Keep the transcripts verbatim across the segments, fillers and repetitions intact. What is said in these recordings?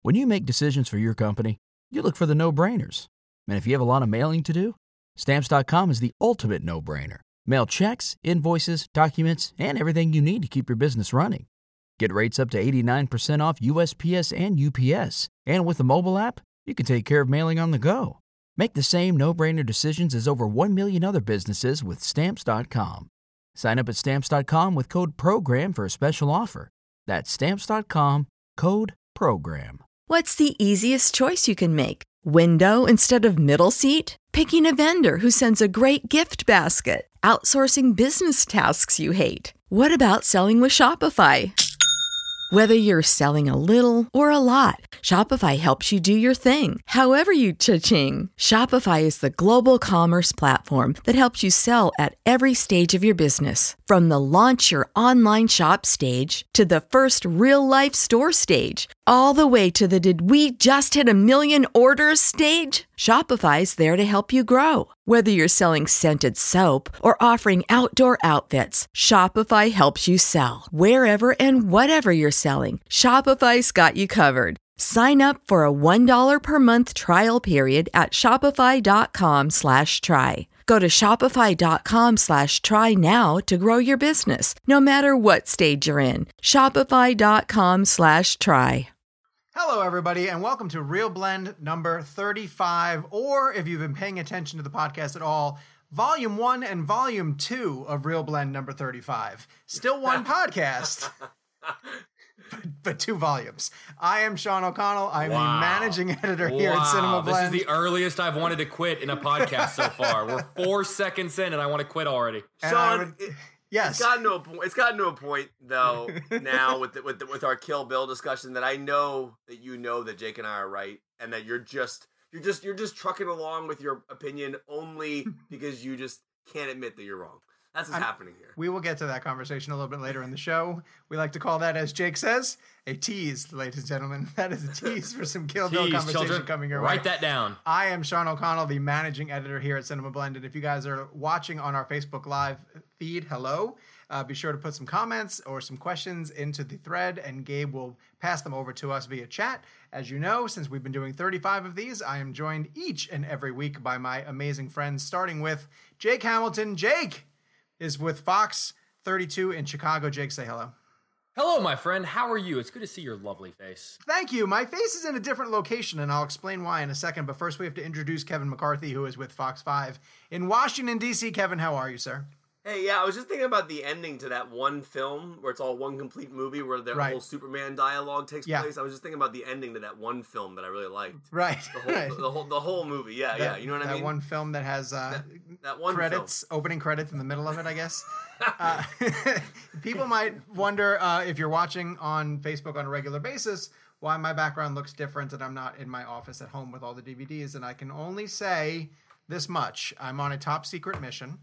When you make decisions for your company, you look for the no-brainers. And if you have a lot of mailing to do, Stamps dot com is the ultimate no-brainer. Mail checks, invoices, documents, and everything you need to keep your business running. Get rates up to eighty-nine percent off U S P S and U P S. And with the mobile app, you can take care of mailing on the go. Make the same no-brainer decisions as over one million other businesses with Stamps dot com. Sign up at Stamps dot com with code PROGRAM for a special offer. That's Stamps dot com, code PROGRAM. What's the easiest choice you can make? Window instead of middle seat? Picking a vendor who sends a great gift basket? Outsourcing business tasks you hate? What about selling with Shopify? Whether you're selling a little or a lot, Shopify helps you do your thing, however you cha-ching. Shopify is the global commerce platform that helps you sell at every stage of your business. From the launch your online shop stage to the first real-life store stage, all the way to the did we just hit a million orders stage. Shopify's there to help you grow. Whether you're selling scented soap or offering outdoor outfits, Shopify helps you sell. Wherever and whatever you're selling, Shopify's got you covered. Sign up for a one dollar per month trial period at shopify.com slash try. Go to shopify.com slash try now to grow your business, no matter what stage you're in. Shopify.com slash try. Hello, everybody, and welcome to Real Blend number thirty-five, or if you've been paying attention to the podcast at all, Volume one and Volume two of Real Blend number thirty-five. Still one podcast, but, but two volumes. I am Sean O'Connell. I'm wow. the managing editor here wow. at Cinema Blend. This is the earliest I've wanted to quit in a podcast so far. We're four seconds in, and I want to quit already. And Sean, would, it, yes. It's gotten to a point. It's gotten to a point though now with the, with the, with our Kill Bill discussion that I know that you know that Jake and I are right, and that you're just you're just you're just trucking along with your opinion only because you just can't admit that you're wrong. That's what's I'm, happening here. We will get to that conversation a little bit later in the show. We like to call that, as Jake says, a tease, ladies and gentlemen. That is a tease for some Kill Bill tease, conversation children. coming your way. Write that down. I am Sean O'Connell, the managing editor here at Cinema Blend. And if you guys are watching on our Facebook Live feed, hello. Uh, be sure to put some comments or some questions into the thread, and Gabe will pass them over to us via chat. As you know, since we've been doing thirty-five of these, I am joined each and every week by my amazing friends, starting with Jake Hamilton. Jake is with Fox thirty-two in Chicago. Jake, say hello. Hello, my friend. How are you? It's good to see your lovely face. Thank you. My face is in a different location, and I'll explain why in a second. But first, we have to introduce Kevin McCarthy, who is with Fox five in Washington, D C. Kevin, how are you, sir? Hey, yeah, I was just thinking about the ending to that one film where it's all one complete movie where the right. whole Superman dialogue takes yeah. place. I was just thinking about the ending to that one film that I really liked. Right. The whole, right. The, the whole, the whole movie. Yeah, that, yeah. You know what I mean? That one film that has uh, that, that one credits, film. opening credits in the middle of it, I guess. uh, people might wonder uh, if you're watching on Facebook on a regular basis why my background looks different and I'm not in my office at home with all the D V Ds. And I can only say this much. I'm on a top secret mission.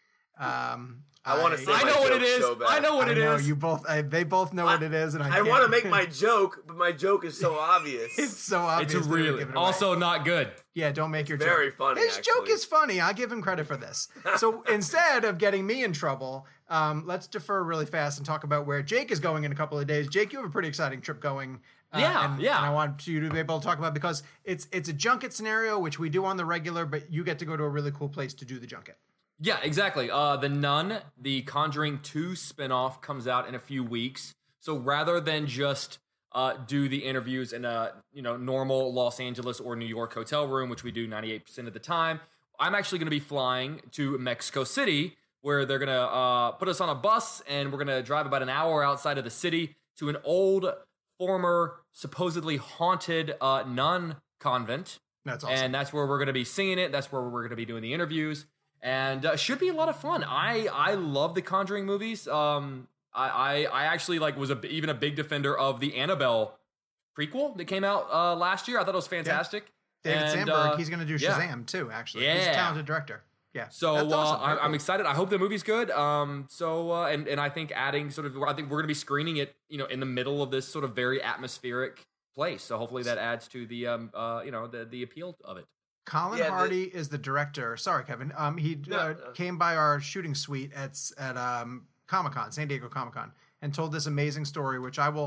Um, I want to say I know what it is. So I know what I it know, is. You both, I, they both know I, what it is, and I. I want to make my joke, but my joke is so obvious. It's so obvious. It's really it also not good. Yeah, don't make your Very joke. funny. His actually. joke is funny. I give him credit for this. So instead of getting me in trouble, um, let's defer really fast and talk about where Jake is going in a couple of days. Jake, you have a pretty exciting trip going. Uh, yeah, and, yeah. And I want you to be able to talk about, because it's it's a junket scenario, which we do on the regular, but you get to go to a really cool place to do the junket. Yeah, exactly. Uh, The Nun, the Conjuring two spinoff, comes out in a few weeks. So rather than just uh, do the interviews in a you know normal Los Angeles or New York hotel room, which we do ninety-eight percent of the time, I'm actually going to be flying to Mexico City, where they're going to uh, put us on a bus, and we're going to drive about an hour outside of the city to an old, former, supposedly haunted uh, nun convent. That's awesome. And that's where we're going to be singing it. That's where we're going to be doing the interviews. And uh, should be a lot of fun. I I love the Conjuring movies. Um, I I, I actually like was a, even a big defender of the Annabelle prequel that came out uh, last year. I thought it was fantastic. Yeah. David and, Sandberg, uh, he's going to do yeah. Shazam too. Actually, yeah. he's a talented director. Yeah. So That's awesome. uh, I, cool. I'm excited. I hope the movie's good. Um. So uh, and and I think adding sort of I think we're going to be screening it, you know, in the middle of this sort of very atmospheric place. So hopefully that adds to the um uh you know the the appeal of it. Colin Yeah, Hardy the, is the director. Sorry, Kevin. Um, he no, uh, no. came by our shooting suite at at um, Comic-Con, San Diego Comic-Con, and told this amazing story, which I will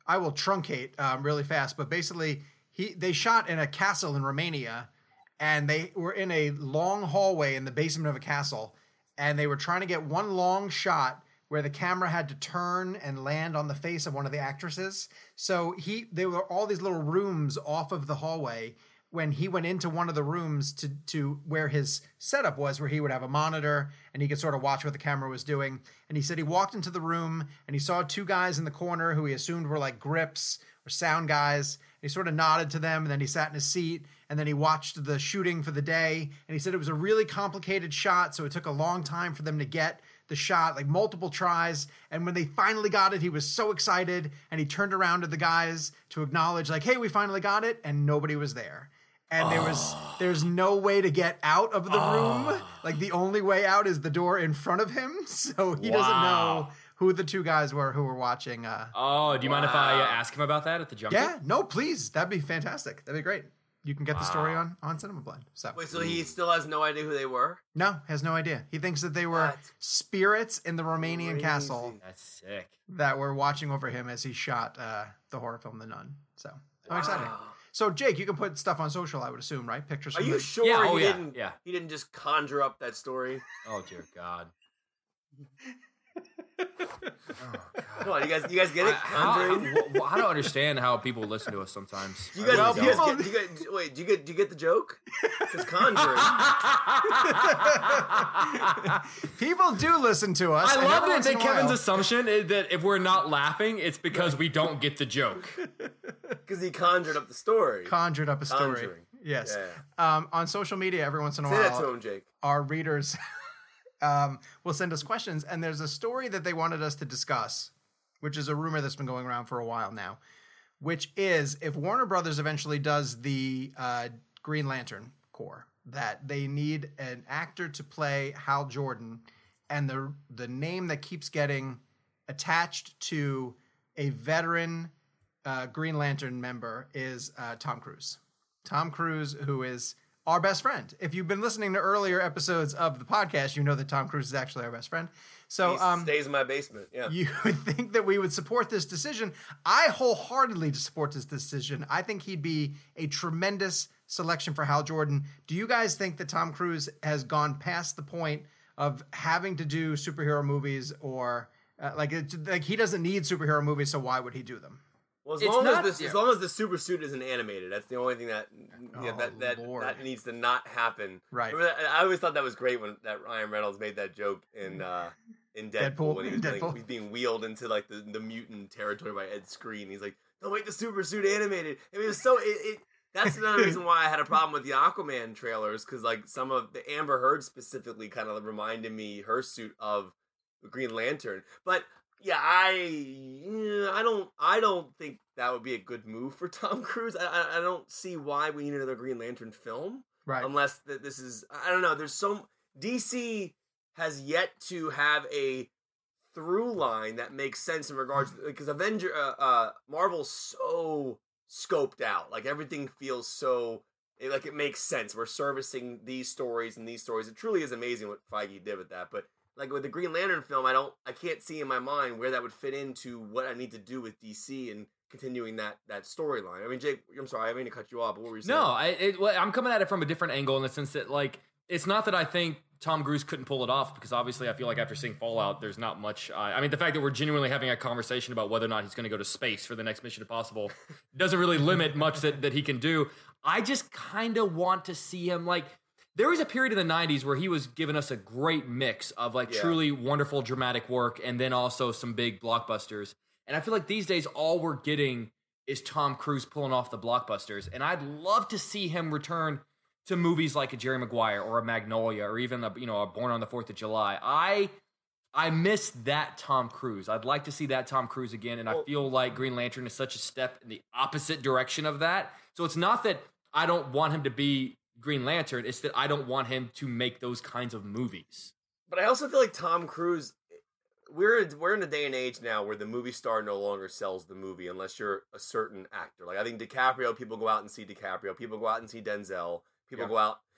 I will truncate um, really fast, but basically he they shot in a castle in Romania, and they were in a long hallway in the basement of a castle, and they were trying to get one long shot where the camera had to turn and land on the face of one of the actresses. So he, there were all these little rooms off of the hallway. When he went into one of the rooms to, to where his setup was, where he would have a monitor and he could sort of watch what the camera was doing. And he said he walked into the room and he saw two guys in the corner who he assumed were like grips or sound guys. And he sort of nodded to them, and then he sat in his seat, and then he watched the shooting for the day. And he said it was a really complicated shot, so it took a long time for them to get the shot, like multiple tries. And when they finally got it, he was so excited, and he turned around to the guys to acknowledge, like, hey, we finally got it, and nobody was there. And there was there's no way to get out of the Oh. room. Like, the only way out is the door in front of him. So he doesn't Wow. know who the two guys were who were watching. Uh, Oh, do you mind if I uh, Wow. ask him about that at the junket? yeah, no, please. That'd be fantastic. That'd be great. You can get the story Wow. on, on Cinema Blend. So Wait, so he still has no idea who they were? no, has no idea. He thinks that they were That's spirits in the Romanian crazy. castle That's sick. that were watching over him as he shot uh, the horror film The Nun. So I'm excited. Wow. So Jake, you can put stuff on social, I would assume, right? Pictures Are from you the sure Yeah, he oh, yeah, didn't? yeah. He didn't just conjure up that story. Oh dear God. Come on, you guys, you guys get it? I, how, Conjuring. I, I don't understand how people listen to us sometimes. Do you I guys, Well, do you guys people- get, do you guys, wait, do you get, do you get the joke? Because Conjuring. People do listen to us. I and love every that, once in that a Kevin's while- assumption is that if we're not laughing, it's because we don't get the joke. Because he conjured up the story. conjured up a story. Conjuring. Yes. Yeah. Um, on social media, every once in a Say while, that to him, Jake. our readers um, will send us questions, and there's a story that they wanted us to discuss, which is a rumor that's been going around for a while now, which is if Warner Brothers eventually does the uh, Green Lantern Corps, that they need an actor to play Hal Jordan, and the the name that keeps getting attached to a veteran uh, Green Lantern member is uh, Tom Cruise. Tom Cruise, who is our best friend. If you've been listening to earlier episodes of the podcast, you know that Tom Cruise is actually our best friend. So He um, stays in my basement. Yeah. you would think that we would support this decision. I wholeheartedly support this decision. I think he'd be a tremendous selection for Hal Jordan. Do you guys think that Tom Cruise has gone past the point of having to do superhero movies, or uh, like it, like he doesn't need superhero movies, so why would he do them? Well, as It's long not- as this, yeah. as long as the super suit isn't animated, that's the only thing that yeah, Oh, that that, Lord. that needs to not happen. Right. Remember that- I always thought that was great when that Ryan Reynolds made that joke in uh, in Deadpool, Deadpool, when he was Deadpool. Like, he's being wheeled into like the, the mutant territory by Ed Skrein. He's like, "Don't make the super suit animated." I mean, it was so it. it that's another reason why I had a problem with the Aquaman trailers, because like some of the Amber Heard specifically kind of reminded me her suit of the Green Lantern, but. Yeah, I, yeah, I don't, I don't think that would be a good move for Tom Cruise. I, I, I don't see why we need another Green Lantern film, Right. unless that this is, I don't know. There's so D C has yet to have a through line that makes sense in regards because Avenger, uh, uh, Marvel's so scoped out. Like everything feels so. It, like it makes sense. We're servicing these stories and these stories. It truly is amazing what Feige did with that, but. Like with the Green Lantern film, I don't, I can't see in my mind where that would fit into what I need to do with D C and continuing that that storyline. I mean, Jake, I'm sorry, I didn't mean to cut you off. But what were you saying? No, I, it, well, I'm coming at it from a different angle in the sense that, like, it's not that I think Tom Cruise couldn't pull it off, because obviously I feel like after seeing Fallout, there's not much. I, I mean, the fact that we're genuinely having a conversation about whether or not he's going to go to space for the next Mission Impossible doesn't really limit much that, that he can do. I just kind of want to see him, like, there was a period in the nineties where he was giving us a great mix of, like, Yeah. truly wonderful dramatic work and then also some big blockbusters. And I feel like these days all we're getting is Tom Cruise pulling off the blockbusters. And I'd love to see him return to movies like a Jerry Maguire or a Magnolia or even a, you know, a Born on the Fourth of July. I I miss that Tom Cruise. I'd like to see that Tom Cruise again, and I feel like Green Lantern is such a step in the opposite direction of that. So it's not that I don't want him to be Green Lantern, it's that I don't want him to make those kinds of movies. But I also feel like Tom Cruise. We're we're in a day and age now where the movie star no longer sells the movie unless you're a certain actor. Like I think DiCaprio, people go out and see DiCaprio. People go out and see Denzel. People Yeah. go out.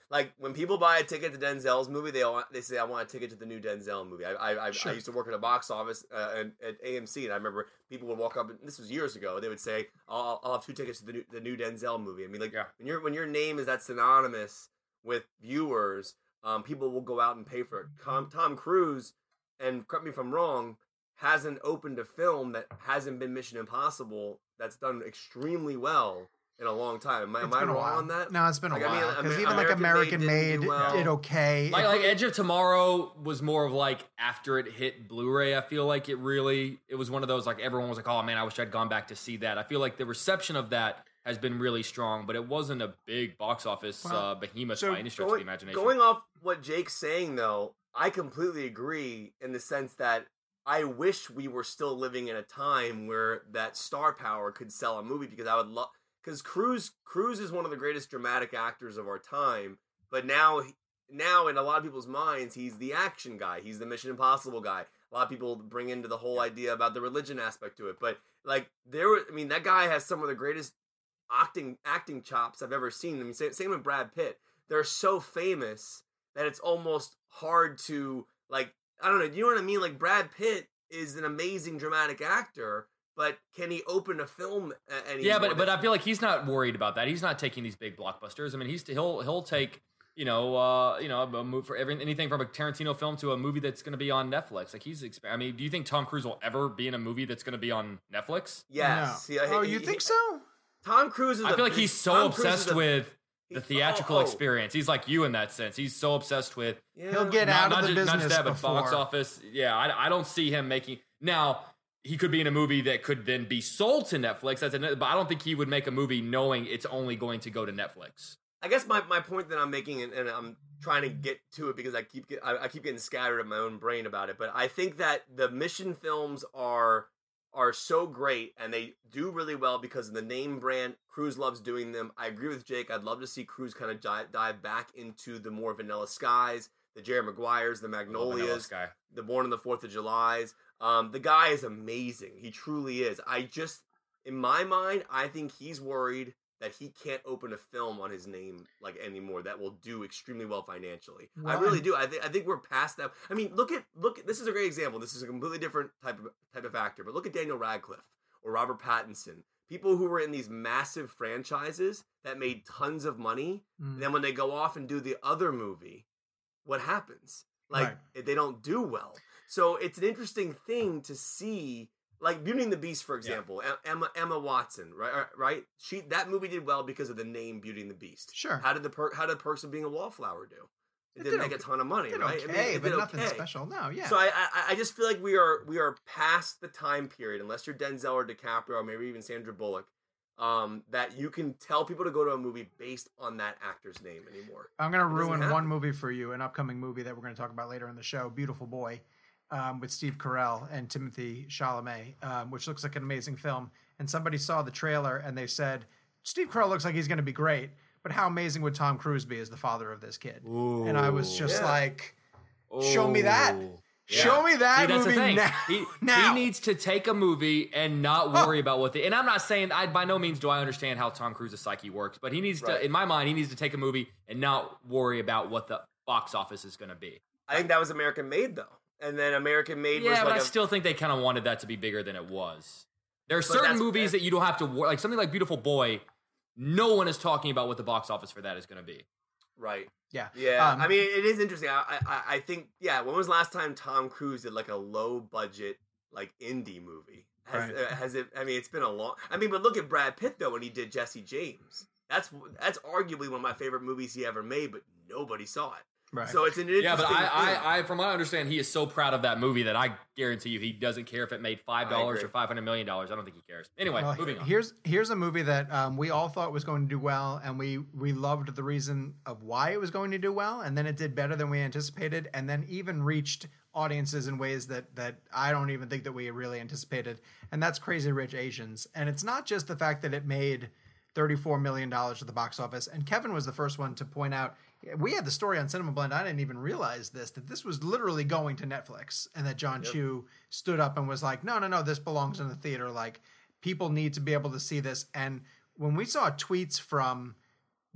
Like when people buy a ticket to Denzel's movie, they all, they say, "I want a ticket to the new Denzel movie." I I, I, Sure. I used to work at a box office uh, at, at A M C, and I remember people would walk up, and this was years ago. They would say, "I'll, I'll have two tickets to the new, the new Denzel movie." I mean, like Yeah. when your when your name is that synonymous with viewers, um, people will go out and pay for it. Tom, Tom Cruise, and correct me if I'm wrong, hasn't opened a film that hasn't been Mission Impossible that's done extremely well in a long time. Am I, am It's I been a wrong while. on that? No, it's been a Like, I mean, while. Because Amer- even like American American Made Made didn't do well. did okay. Like, It- like Edge of Tomorrow was more of like after it hit Blu-ray. I feel like it really it was one of those like everyone was like, "Oh man, I wish I'd gone back to see that." I feel like the reception of that has been really strong, but it wasn't a big box office Well, uh, behemoth so by any stretch of Going, the imagination. going off what Jake's saying, though, I completely agree in the sense that I wish we were still living in a time where that star power could sell a movie, because I would love. Because Cruise Cruise is one of the greatest dramatic actors of our time, but now now in a lot of people's minds, he's the action guy. He's the Mission Impossible guy. A lot of people bring into the whole idea about the religion aspect to it, but like there, were, I mean, that guy has some of the greatest acting acting chops I've ever seen. I mean, same, same with Brad Pitt. They're so famous that it's almost hard to like. I don't know. You know what I mean? Like Brad Pitt is an amazing dramatic actor. But can he open a film? Anymore? Yeah, but but I feel like he's not worried about that. He's not taking these big blockbusters. I mean, he's he'll he'll take you know uh, you know a move for every, anything from a Tarantino film to a movie that's going to be on Netflix. Like he's. Exp- I mean, do you think Tom Cruise will ever be in a movie that's going to be on Netflix? Yes. No. Yeah, oh, he- you he- think so? Tom Cruise is. I a feel like bus- he's so Tom Cruise is obsessed a- with the he- theatrical oh, oh. experience. He's like you in that sense. He's so obsessed with Yeah. He'll get not, out not of the just, not business just that, but box before. office. Yeah, I, I don't see him making now. He could be in a movie that could then be sold to Netflix. That's a, but I don't think he would make a movie knowing it's only going to go to Netflix. I guess my, my point that I'm making, and, and I'm trying to get to it because I keep get, I, I keep getting scattered in my own brain about it. But I think that the Mission films are are so great, and they do really well because of the name brand. Cruise loves doing them. I agree with Jake. I'd love to see Cruise kind of dive, dive back into the more Vanilla Skies, the Jerry Maguires, the Magnolias, Guy. the Born on the Fourth of Julys. Um, the guy is amazing. He truly is. I just, in my mind, I think he's worried that he can't open a film on his name like anymore that will do extremely well financially. Well, I really and- do. I think I think we're past that. I mean, look at look. At, this is a great example. This is a completely different type of type of actor. But look at Daniel Radcliffe or Robert Pattinson. People who were in these massive franchises that made tons of money. Mm. And then when they go off and do the other movie, what happens? Like Right. they don't do well. So it's an interesting thing to see, like Beauty and the Beast, for example. Em- Emma Emma Watson, right? Right? She that movie did well because of the name Beauty and the Beast. Sure. How did the per- how did Perks of Being a Wallflower do? It, It didn't did make a okay. ton of money, Did right? okay, it but did nothing okay. special. No, yeah. So I, I I just feel like we are we are past the time period, unless you're Denzel or DiCaprio or maybe even Sandra Bullock, um, that you can tell people to go to a movie based on that actor's name anymore. I'm going to It doesn't ruin happen. one movie for you, an upcoming movie that we're going to talk about later in the show, Beautiful Boy, um, with Steve Carell and Timothy Chalamet, um, which looks like an amazing film. And somebody saw the trailer and they said, Steve Carell looks like he's going to be great, but how amazing would Tom Cruise be as the father of this kid? And I was just Yeah. like, show me that. Ooh. Show me that See, that's movie the thing. now. He, now. he needs to take a movie and not worry about what the. And I'm not saying I by no means do I understand how Tom Cruise's psyche works, but he needs Right. to, in my mind, he needs to take a movie and not worry about what the box office is going to be. I think that was American Made though, and then American Made Yeah, was but like I a, still think they kind of wanted that to be bigger than it was. There are But certain that's- movies that you don't have to worry, like something like Beautiful Boy. No one is talking about what the box office for that is going to be. right. Yeah. Yeah, Um, I mean, it is interesting. I, I, I think, yeah. When was the last time Tom Cruise did like a low budget, like indie movie? Has, Right. uh, has it? I mean, it's been a long. I mean, but look at Brad Pitt though when he did Jesse James. That's that's arguably one of my favorite movies he ever made, but nobody saw it. Right. So it's an interesting. Yeah, but I, thing. I, I, from what I understand, he is so proud of that movie that I guarantee you he doesn't care if it made five dollars agree. or five hundred million dollars. I don't think he cares. Anyway, Well, moving on. Here's here's a movie that um, we all thought was going to do well, and we we loved the reason of why it was going to do well, and then it did better than we anticipated, and then even reached audiences in ways that that I don't even think that we really anticipated, and that's Crazy Rich Asians. And it's not just the fact that it made thirty-four million dollars at the box office, and Kevin was the first one to point out. We had the story on Cinema Blend. I didn't even realize this, that this was literally going to Netflix, and that John Chu stood up and was like, no, no, no, this belongs in the theater. Like, people need to be able to see this. And when we saw tweets from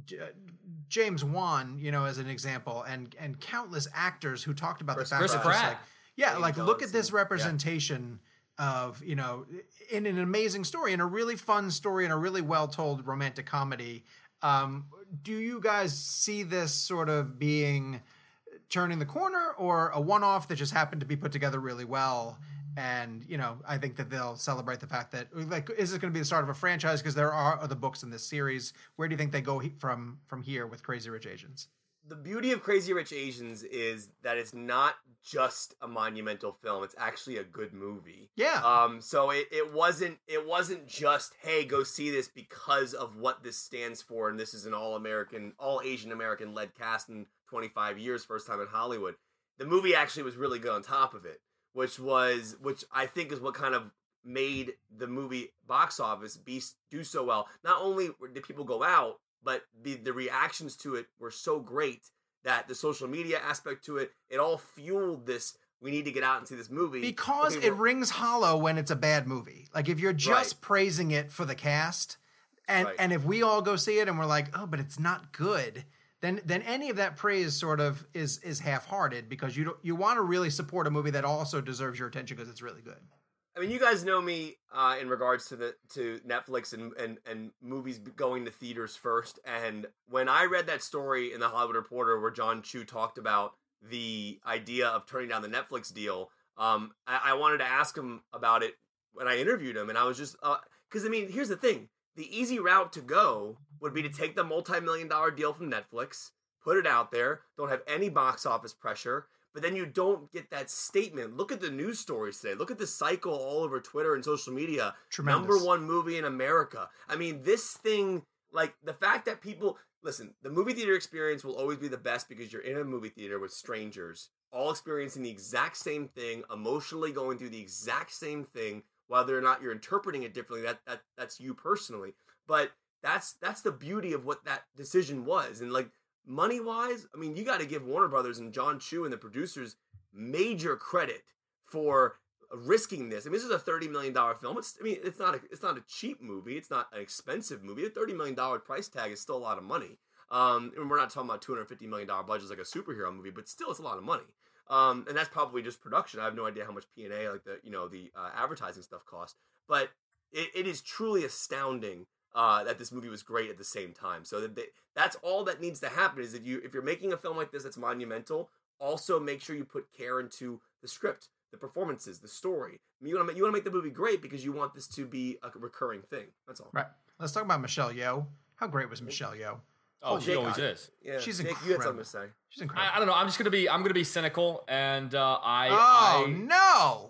James Wan, you know, as an example, and and countless actors who talked about Chris the fact Chris that Pratt. just like, yeah, Dwayne like look at Johnson. this representation of, you know, in an amazing story, in a really fun story, in a really well told romantic comedy. Um, do you guys see this sort of being turning the corner, or a one off that just happened to be put together really well? And, you know, I think that they'll celebrate the fact that, like, is this going to be the start of a franchise? Because there are other books in this series. Where do you think they go he- from from here with Crazy Rich Asians? The beauty of Crazy Rich Asians is that it's not just a monumental film. It's actually a good movie. Yeah. Um. So it, it wasn't it wasn't just, hey, go see this because of what this stands for, and this is an all American, all Asian American led cast in twenty-five years, first time in Hollywood. The movie actually was really good on top of it, which was which I think is what kind of made the movie box office be do so well. Not only did people go out, but the, the reactions to it were so great that the social media aspect to it, it all fueled this, we need to get out and see this movie. Because okay, it rings hollow when it's a bad movie. Like, if you're just Right. praising it for the cast, and, Right. and if we all go see it and we're like, oh, but it's not good, then then any of that praise sort of is is half-hearted, because you don't, you want to really support a movie that also deserves your attention because it's really good. I mean, you guys know me uh, in regards to the to Netflix and, and, and movies going to theaters first. And when I read that story in the Hollywood Reporter where John Chu talked about the idea of turning down the Netflix deal, um, I, I wanted to ask him about it when I interviewed him. And I was just, because, uh, I mean, here's the thing. The easy route to go would be to take the multi-million dollar deal from Netflix, put it out there, don't have any box office pressure, but then you don't get that statement. Look at the news stories today. Look at the cycle all over Twitter and social media. Tremendous. Number one movie in America. I mean, this thing, like the fact that people, listen, the movie theater experience will always be the best because you're in a movie theater with strangers, all experiencing the exact same thing, emotionally going through the exact same thing, whether or not you're interpreting it differently. That that that's you personally. But that's that's the beauty of what that decision was. And like, money wise, I mean, you got to give Warner Brothers and John Chu and the producers major credit for risking this. I mean, this is a thirty million dollars film. It's, I mean, it's not a, it's not a cheap movie. It's not an expensive movie. A thirty million dollars price tag is still a lot of money. Um, and we're not talking about two hundred fifty million dollars budgets like a superhero movie, but still, it's a lot of money. Um, and that's probably just production. I have no idea how much P and A, like the you know the uh, advertising stuff cost. But it, it is truly astounding Uh, that this movie was great at the same time. So that they, that's all that needs to happen is if you if you're making a film like this that's monumental, also make sure you put care into the script, the performances, the story. I mean, you want to you want to make the movie great because you want this to be a recurring thing. That's all. Right. Let's talk about Michelle Yeoh. How great was Michelle Yeoh? Oh, she Jake, always I- is. Yeah, She's Jake, incredible. you had something to say. She's incredible. I, I don't know. I'm just gonna be. I'm gonna be cynical, and uh, I. oh I, no!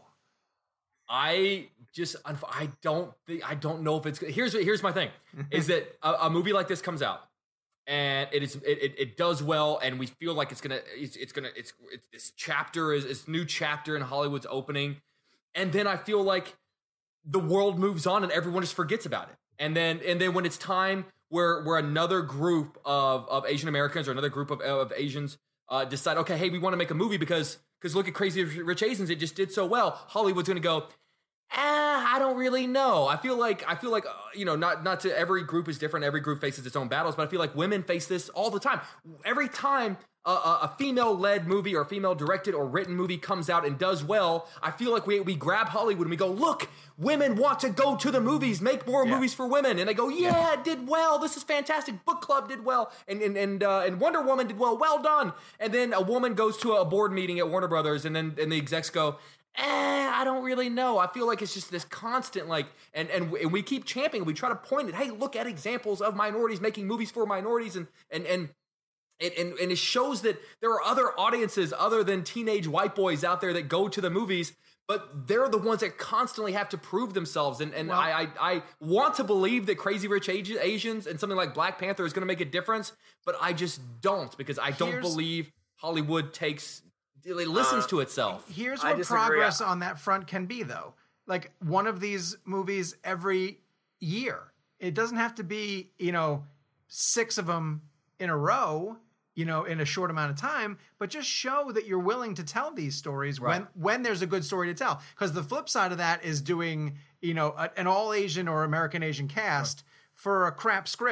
I just I don't think I don't know if it's here's here's my thing is that a, a movie like this comes out and it is it, it, it does well and we feel like it's gonna it's, it's gonna it's, it's this chapter is this new chapter in Hollywood's opening, and then I feel like the world moves on and everyone just forgets about it, and then and then when it's time where where another group of of Asian Americans or another group of of Asians uh, decide, okay, hey, we want to make a movie because because look at Crazy Rich Asians, it just did so well. Hollywood's gonna go, Ah, I don't really know. I feel like I feel like uh, you know, not not to every group is different. Every group faces its own battles, but I feel like women face this all the time. Every time a, a, a female-led movie or a female-directed or written movie comes out and does well, I feel like we we grab Hollywood and we go, look, women want to go to the movies, make more Yeah. movies for women, and they go, yeah, it did well. This is fantastic. Book Club did well, and and and uh, and Wonder Woman did well. Well done. And then a woman goes to a board meeting at Warner Brothers, and then and the execs go, Eh, I don't really know. I feel like it's just this constant, like, and and and we keep championing. We try to point it. Hey, look at examples of minorities making movies for minorities, and and and and and, and it shows that there are other audiences other than teenage white boys out there that go to the movies, but they're the ones that constantly have to prove themselves. And and Well- I, I I want to believe that Crazy Rich Asi- Asians and something like Black Panther is going to make a difference, but I just don't because I don't Here's- believe Hollywood takes it listens Uh, to itself. Here's I what disagree. progress on that front can be, though. Like, one of these movies every year. It doesn't have to be, you know, six of them in a row, you know, in a short amount of time, but just show that you're willing to tell these stories when when there's a good story to tell. Because the flip side of that is doing, you know, a, an all Asian or American Asian cast for a crap script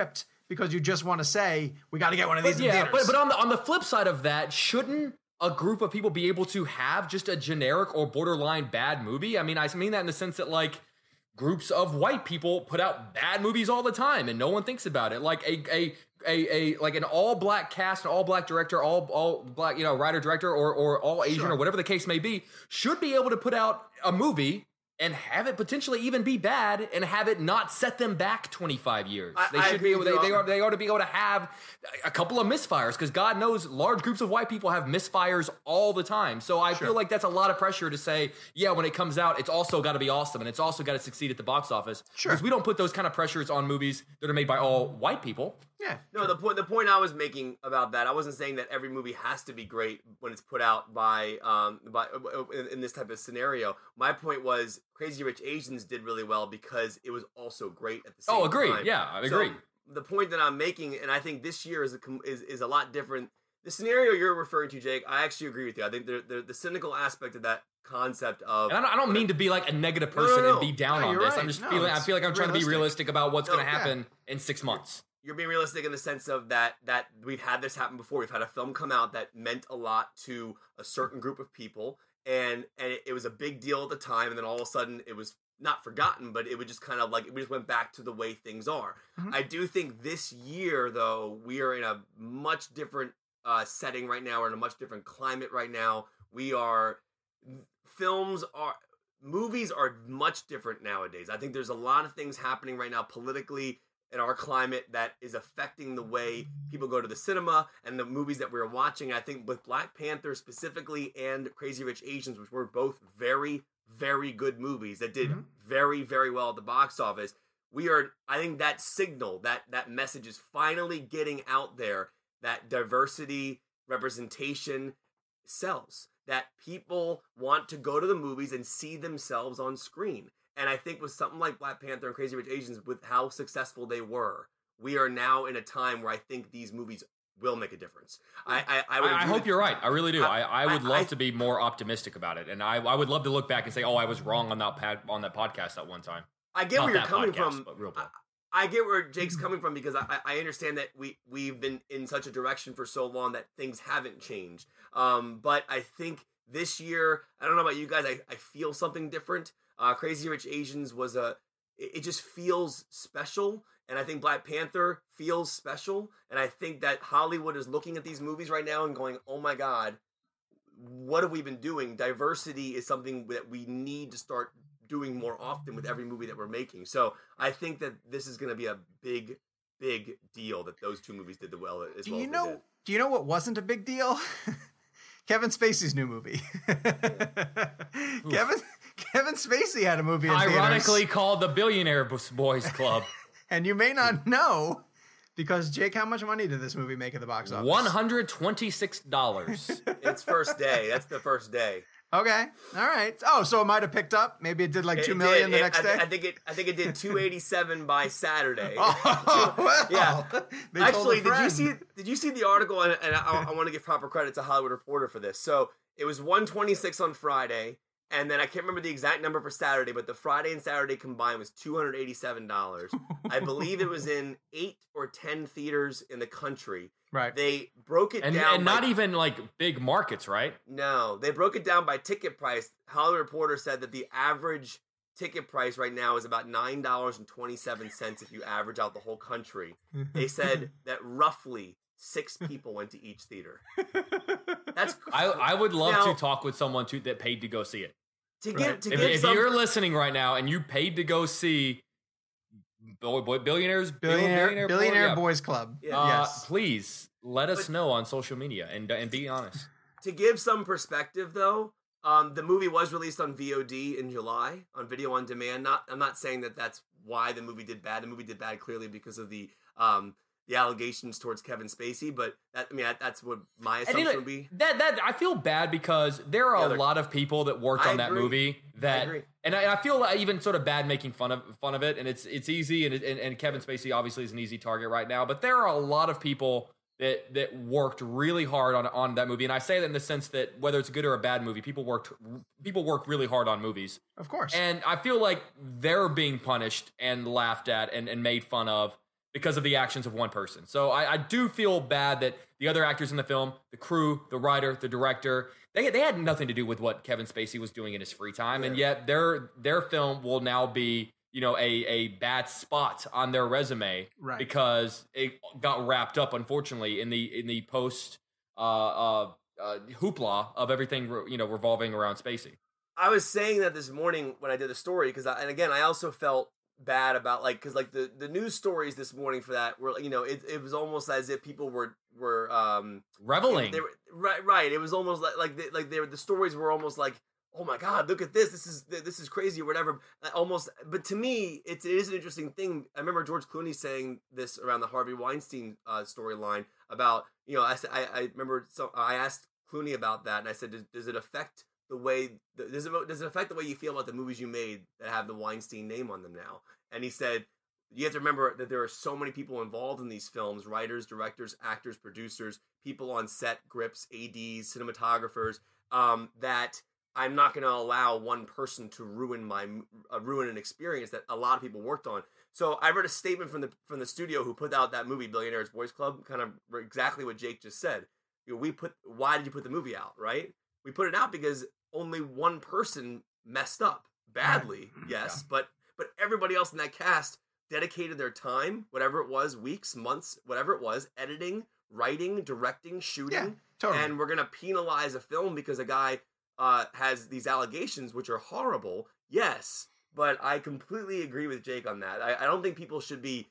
because you just want to say, we got to get one of these but in yeah, theaters. But, but on the on the flip side of that, shouldn't a group of people be able to have just a generic or borderline bad movie? I mean, I mean that in the sense that, like, groups of white people put out bad movies all the time and no one thinks about it. Like a a a, a like an all black cast, an all black director, all all black, you know, writer director, or or all Asian, Sure. or whatever the case may be, should be able to put out a movie and have it potentially even be bad and have it not set them back twenty-five years. I- They I should agree be able, with they, you they, all. are, they ought to be able to have a couple of misfires, because God knows large groups of white people have misfires all the time. So I Sure. feel like that's a lot of pressure to say, yeah, when it comes out, it's also got to be awesome and it's also got to succeed at the box office. Sure. Because we don't put those kind of pressures on movies that are made by all white people. yeah. No, the point the point I was making about that, I wasn't saying that every movie has to be great when it's put out by um by in, in this type of scenario. My point was Crazy Rich Asians did really well because it was also great at the same time. Oh, agreed. Yeah, I So, agree. the point that I'm making, and I think this year is a com- is, is a lot different. The scenario you're referring to, Jake, I actually agree with you. I think the the, the cynical aspect of that concept of And I don't, I don't mean to be like a negative No, no, person no. and be down No, on you're this. right. I'm just No, feeling. I it's feel like I'm trying to be realistic. realistic about what's No, going to yeah. happen in six months. you're being realistic in the sense of that that we've had this happen before. We've had a film come out that meant a lot to a certain group of people, and and it, it was a big deal at the time, and then all of a sudden it was not forgotten, but it would just kind of like, it just went back to the way things are. Mhm. I do think this year, though, we are in a much different uh, setting right now. We're in a much different climate right now. We are, films are, movies are much different nowadays. I think there's a lot of things happening right now politically in our climate that is affecting the way people go to the cinema and the movies that we're watching. I think with Black Panther specifically and Crazy Rich Asians, which were both very, very good movies that did Mhm. very, very well at the box office, we are, I think that signal, that that message is finally getting out there, that diversity, representation sells, that people want to go to the movies and see themselves on screen. And I think with something like Black Panther and Crazy Rich Asians, with how successful they were, we are now in a time where I think these movies will make a difference. I I, I, would I, I agree hope with- you're right. I really do. I, I, I- would love I- to be more optimistic about it, and I, I would love to look back and say, "Oh, I was wrong on that pad, on that podcast at one time." I get Not where you're that coming podcast, from. but real I, talk. I get where Jake's coming from because I, I understand that we we've been in such a direction for so long that things haven't changed. Um, but I think this year, I don't know about you guys, I, I feel something different. Uh, Crazy Rich Asians was a, it, it just feels special. And I think Black Panther feels special. And I think that Hollywood is looking at these movies right now and going, oh my God, what have we been doing? Diversity is something that we need to start doing more often with every movie that we're making. So I think that this is going to be a big, big deal that those two movies did the well as Do well you as they know? did. Do you know what wasn't a big deal? Kevin Spacey's new movie. Kevin Kevin Spacey had a movie in Ironically theaters, called the Billionaire Boys Club. and you may not know because Jake, how much money did this movie make at the box office? One hundred twenty-six dollars. It's first day. That's the first day. Okay, all right. Oh, so it might have picked up. Maybe it did like It two did. million the It- next I, day. I think it. I think it did two eighty-seven by Saturday. Oh, well. Yeah. They told Actually, a did you friend. see? Did you see the article? And, and I, I want to give proper credit to Hollywood Reporter for this. So it was one twenty-six on Friday, and then I can't remember the exact number for Saturday, but the Friday and Saturday combined was two hundred eighty-seven dollars. I believe it was in eight or ten theaters in the country. Right. They broke it and down, and by- not even like big markets, right? No, they broke it down by ticket price. Hollywood Reporter said that the average ticket price right now is about nine dollars and twenty-seven cents if you average out the whole country. They said that roughly six people went to each theater. That's I, I would love Now- to talk with someone to, that paid to go see it. to Right. get to If, get if some. you're listening right now and you paid to go see Boy, boy, Billionaires, Bill- Billionaire, Billionaire, Boy- yeah. Boys Club. Yeah. Uh, Yes. Please let us But- know on social media and and be honest. To give some perspective, though, um, the movie was released on V O D in July on video on demand. Not, I'm not saying that that's why the movie did bad. The movie did bad clearly because of the um, the allegations towards Kevin Spacey. But that, I mean, that, that's what my And assumption you know, would be. that that I feel bad because there are Yeah, a they're- lot of people that worked I on that agree. movie that, agree. and I, I feel like even sort of bad making fun of fun of it, and it's it's easy, and, it, and and Kevin Spacey obviously is an easy target right now, but there are a lot of people that that worked really hard on on that movie, and I say that in the sense that whether it's a good or a bad movie, people worked people work really hard on movies, Of course. and I feel like they're being punished and laughed at and, and made fun of. because of the actions of one person. So I, I do feel bad that the other actors in the film, the crew, the writer, the director, they they had nothing to do with what Kevin Spacey was doing in his free time, yeah. and yet their their film will now be, you know, a a bad spot on their resume, right. because it got wrapped up, unfortunately, in the in the post uh, uh, uh, hoopla of everything, you know, revolving around Spacey. I was saying that this morning when I did the story, because and again, I also felt bad about like because like the, the news stories this morning for that were, you know, it it was almost as if people were were um reveling. They were, right, right. It was almost like like they, like they were, the stories were almost like, oh my God, look at this. This is this is crazy or whatever. Almost, but to me, it's it is an interesting thing. I remember George Clooney saying this around the Harvey Weinstein uh, storyline about, you know, I I, I remember so I asked Clooney about that, and I said, does, does it affect the way does it does it affect the way you feel about the movies you made that have the Weinstein name on them now? And he said, you have to remember that there are so many people involved in these films: writers, directors, actors, producers, people on set, grips, A Ds, cinematographers, um, that I'm not going to allow one person to ruin my uh, ruin an experience that a lot of people worked on. So I read a statement from the from the studio who put out that movie, Billionaires Boys Club, kind of exactly what Jake just said. You know, we put why did you put the movie out? Right? We put it out because only one person messed up badly, yes, yeah. but but everybody else in that cast dedicated their time, whatever it was, weeks, months, whatever it was, editing, writing, directing, shooting, yeah, totally. And we're gonna penalize a film because a guy uh, has these allegations, which are horrible. Yes, but I completely agree with Jake on that. I, I don't think people should be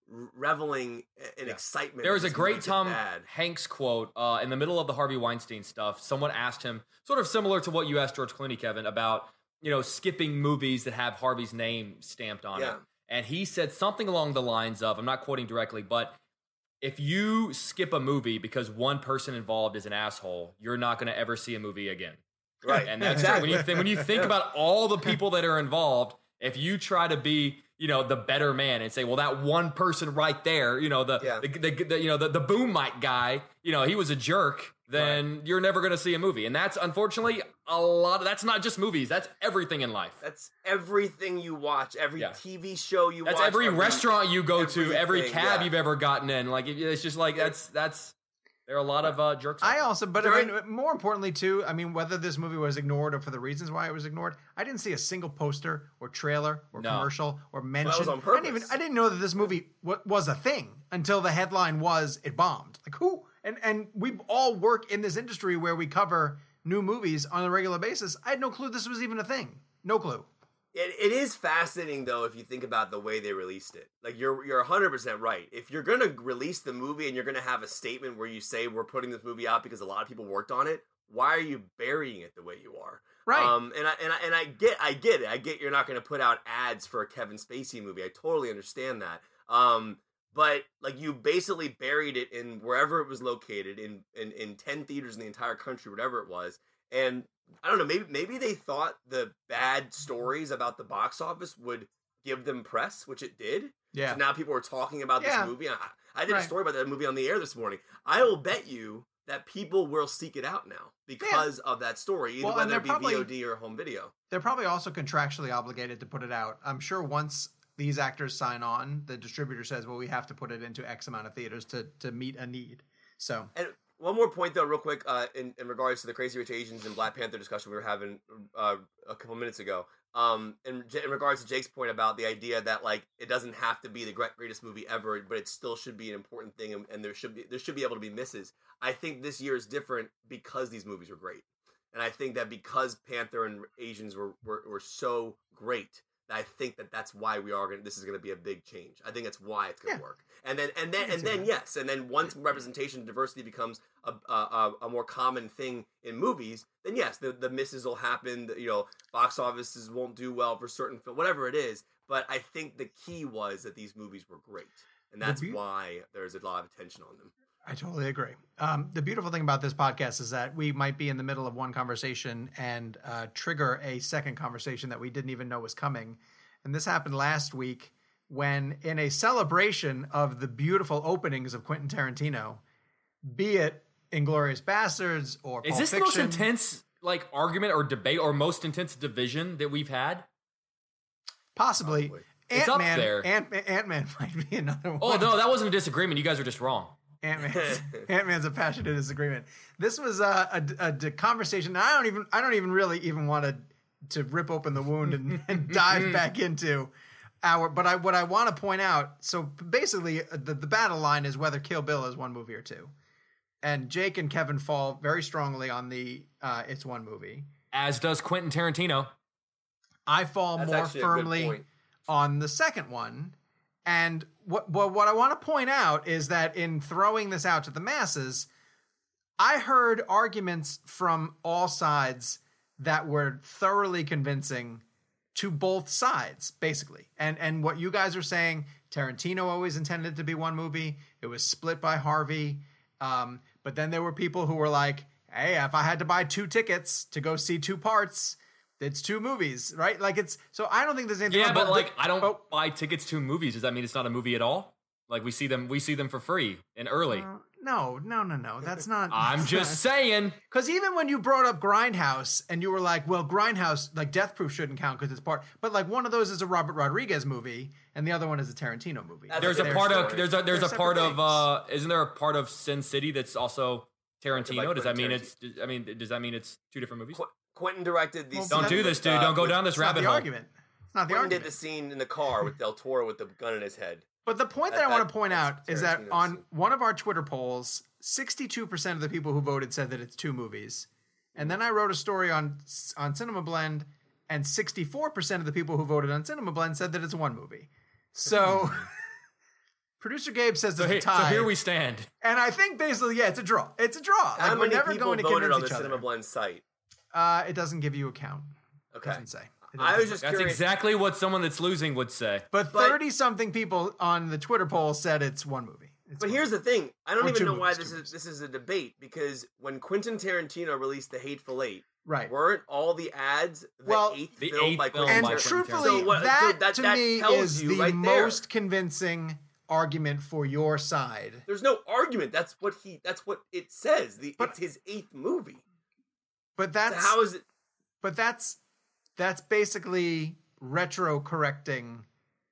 reveling in yeah. excitement. There was a great Tom Hanks quote uh, in the middle of the Harvey Weinstein stuff. Someone asked him, sort of similar to what you asked George Clooney, Kevin, about, you know, skipping movies that have Harvey's name stamped on yeah. it. And he said something along the lines of, I'm not quoting directly, but if you skip a movie because one person involved is an asshole, you're not going to ever see a movie again. Right. And that's exactly. when you think, when you think about all the people that are involved, if you try to be, you know, the better man and say, well, that one person right there, you know, the, yeah. the, the, the you know, the, the boom mic guy, you know, he was a jerk, then right. you're never going to see a movie. And that's unfortunately a lot of, that's not just movies. That's everything in life. That's everything you watch, every yeah. T V show you that's watch. That's every, every restaurant you go to, every cab yeah. you've ever gotten in. Like, it's just like, that's, that's, there are a lot of uh, jerks. I also, but I mean, more importantly, too, I mean, whether this movie was ignored or for the reasons why it was ignored, I didn't see a single poster or trailer or no. commercial or mention. Well, that was on purpose. I didn't even, I didn't know that this movie w- was a thing until the headline was it bombed. Like who? And and we all work in this industry where we cover new movies on a regular basis. I had no clue this was even a thing. No clue. It, it is fascinating, though, if you think about the way they released it. Like, you're you're one hundred percent right. If you're going to release the movie and you're going to have a statement where you say, we're putting this movie out because a lot of people worked on it, why are you burying it the way you are? Right. Um, and, I, and, I, and I get I get it. I get you're not going to put out ads for a Kevin Spacey movie. I totally understand that. Um, but, like, you basically buried it in wherever it was located, in, in, in ten theaters in the entire country, whatever it was. And I don't know, maybe maybe they thought the bad stories about the box office would give them press, which it did. Yeah. So now people are talking about yeah. this movie. I, I did right. a story about that movie on the air this morning. I will bet you that people will seek it out now because yeah. of that story, either well, whether it be probably, V O D or home video. They're probably also contractually obligated to put it out. I'm sure once these actors sign on, the distributor says, well, we have to put it into X amount of theaters to, to meet a need. So... And, one more point, though, real quick, uh, in, in regards to the Crazy Rich Asians and Black Panther discussion we were having uh, a couple minutes ago. Um, in, in regards to Jake's point about the idea that, like, it doesn't have to be the greatest movie ever, but it still should be an important thing, and, and there should be there should be able to be misses. I think this year is different because these movies were great, and I think that because Panther and Asians were were, were so great, I think that that's why we are going. This is going to be a big change. I think that's why it's going to yeah. work. And then, and then, and then, that. yes, and then once representation and diversity becomes a, a a more common thing in movies, then yes, the the misses will happen. The, you know, box offices won't do well for certain film, whatever it is. But I think the key was that these movies were great, and that's be- why there's a lot of attention on them. I totally agree. Um, the beautiful thing about this podcast is that we might be in the middle of one conversation and uh, trigger a second conversation that we didn't even know was coming. And this happened last week when, in a celebration of the beautiful openings of Quentin Tarantino, be it Inglourious Bastards or Pulp Is this Fiction, the most intense like argument or debate or most intense division that we've had? Possibly. Possibly. It's up Ant-Man, there. Ant Ant-Man might be another one. Oh no, that wasn't a disagreement. You guys are just wrong. Ant-Man's, Ant-Man's a passionate disagreement. This was a, a, a, a conversation. I don't even I don't even really even want to to rip open the wound and, and dive back into our. But I what I want to point out. So basically, the the battle line is whether Kill Bill is one movie or two, and Jake and Kevin fall very strongly on the uh, it's one movie. As does Quentin Tarantino. I fall That's more actually a good firmly point. on the second one. And what well, what I want to point out is that in throwing this out to the masses, I heard arguments from all sides that were thoroughly convincing to both sides, basically. And and what you guys are saying, Tarantino always intended it to be one movie. It was split by Harvey. Um, but then there were people who were like, hey, if I had to buy two tickets to go see two parts, it's two movies, right? Like it's so I don't think there's anything Yeah, wrong, but like I don't but- buy tickets to movies. Does that mean it's not a movie at all? Like we see them, we see them for free and early. Uh, no, no, no, no. That's not. I'm just saying. Because even when you brought up Grindhouse and you were like, well, Grindhouse, like Death Proof shouldn't count because it's part, but like one of those is a Robert Rodriguez movie and the other one is a Tarantino movie. That's There's a their part story. of there's a there's They're a part separate of uh isn't there a part of Sin City that's also Tarantino? By Does that Quentin mean it's I mean does that mean it's two different movies? Qu- Quentin directed these. Well, Don't do this, dude. Don't go down this It's not rabbit the hole. argument. It's not the Quentin did argument. the scene in the car with Del Toro with the gun in his head. But the point that, That- I want that- to point that's out is that Tarantino's on scene. one of our Twitter polls, sixty-two percent of the people who voted said that it's two movies. And then I wrote a story on on Cinema Blend, and sixty-four percent of the people who voted on Cinema Blend said that it's one movie. So producer Gabe says So, it's he- a tie. so here we stand. And I think basically, yeah, it's a draw. It's a draw. Like, How we're many never people going to voted convince on the each other. Cinema Blend site? Uh, it doesn't give you a count. It Okay. doesn't say. It I doesn't was say. just That's curious. exactly what someone that's losing would say. But but- thirty-something people on the Twitter poll said it's one movie. It's But one here's the thing: I don't Or even two know why movies, this two is movies. this is a debate because when Quentin Tarantino released The Hateful Eight, Right. weren't all the ads the Well, eighth The film eighth by film Quentin And by Tarantino? Quentin truthfully, So what- so that, that- to that me tells is you the right there. most convincing argument for your side. There's no argument. That's what he. That's what it says. The But- it's his eighth movie. But So that's how is it? but that's that's basically retro correcting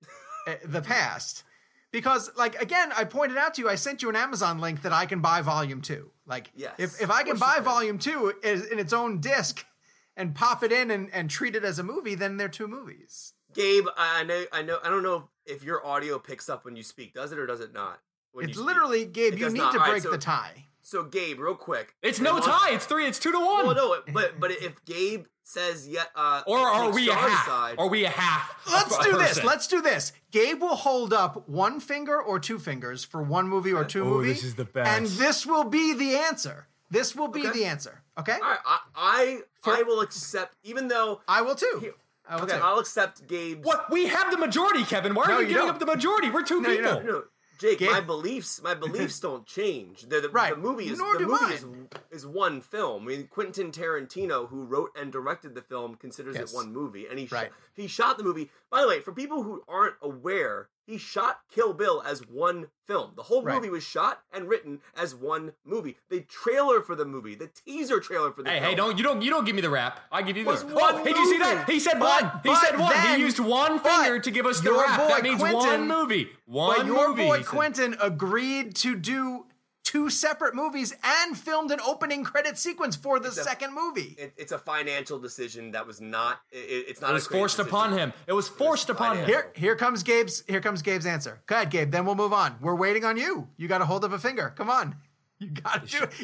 the past. Because like again, I pointed out to you, I sent you an Amazon link that I can buy volume two. Like Yes, if, if I of can course buy you can. volume two is- in its own disc and pop it in and, and treat it as a movie, then they're two movies. Gabe, I I know. I know. I don't know if your audio picks up when you speak. Does it or does it not? When It's you speak? literally, Gabe, It you does need not. to All right, break so- the tie. So Gabe, real quick. It's no Once- tie. It's three. It's two to one. Well, no, but but if Gabe says yet, uh, or are takes we a Charlie's half? side, Are we a half? Let's a do this. person? Let's do this. Gabe will hold up one finger or two fingers for one movie or two Oh, movies. this is the best. And this will be the answer. This will be Okay. the answer. Okay? all right, I I, For- I will accept, even though. I will too. Here- I will Okay, too. I'll accept Gabe's. What? We have the majority, Kevin. Why are No, you you giving don't. up the majority? We're two No, you people. don't. No, Jake, Gabe- my beliefs, my beliefs don't change. The, the, Right. the movie is Nor the do movie is, mine. is one film. I mean, Quentin Tarantino, who wrote and directed the film, considers Yes. it one movie, and he Right. shot, he shot the movie. By the way, for people who aren't aware, he shot Kill Bill as one film. The whole Right. movie was shot and written as one movie. The trailer for the movie, the teaser trailer for the Hey, film. hey! Don't you don't you don't give me the rap. I give you the. Was Oh, one hey, did you see that? movie. He said But- one. He but said one. then- he used one but finger to give us the your rap. boy That means Quentin- one movie. One But your movie. boy he said. Quentin agreed to do two separate movies and filmed an opening credit sequence for the It's a- second movie. It, it's a financial decision that was not. It, it's not. It a was creative forced decision. upon him. It was forced upon him. financial. Here, here comes Gabe's. Here comes Gabe's answer. Go ahead, Gabe. Then we'll move on. We're waiting on you. You got to hold up a finger. Come on. You got to do it.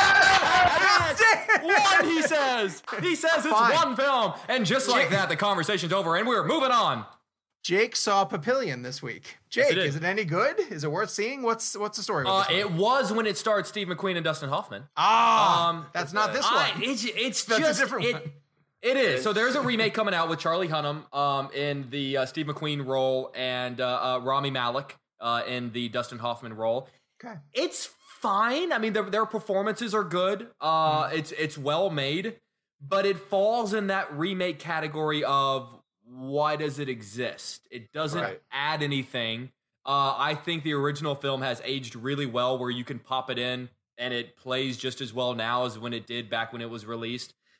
Yeah! Yes! One, he says. He says it's Fine. one film. And just like that, the conversation's over and we're moving on. Jake saw Papillion this week. Jake, it is. is it any good? Is it worth seeing? What's what's the story? With Uh, this one? it was when it starred Steve McQueen and Dustin Hoffman. Ah, um, that's not this I- one. it's it's That's a just different it, one. It is. So there's a remake coming out with Charlie Hunnam um, in the uh, Steve McQueen role and uh, uh, Rami Malek uh, in the Dustin Hoffman role. Okay. It's fine. I mean, their, their performances are good. Uh, Mm-hmm. It's it's well made, but it falls in that remake category of why does it exist? It doesn't Right. add anything. Uh, I think the original film has aged really well, where you can pop it in and it plays just as well now as when it did back when it was released.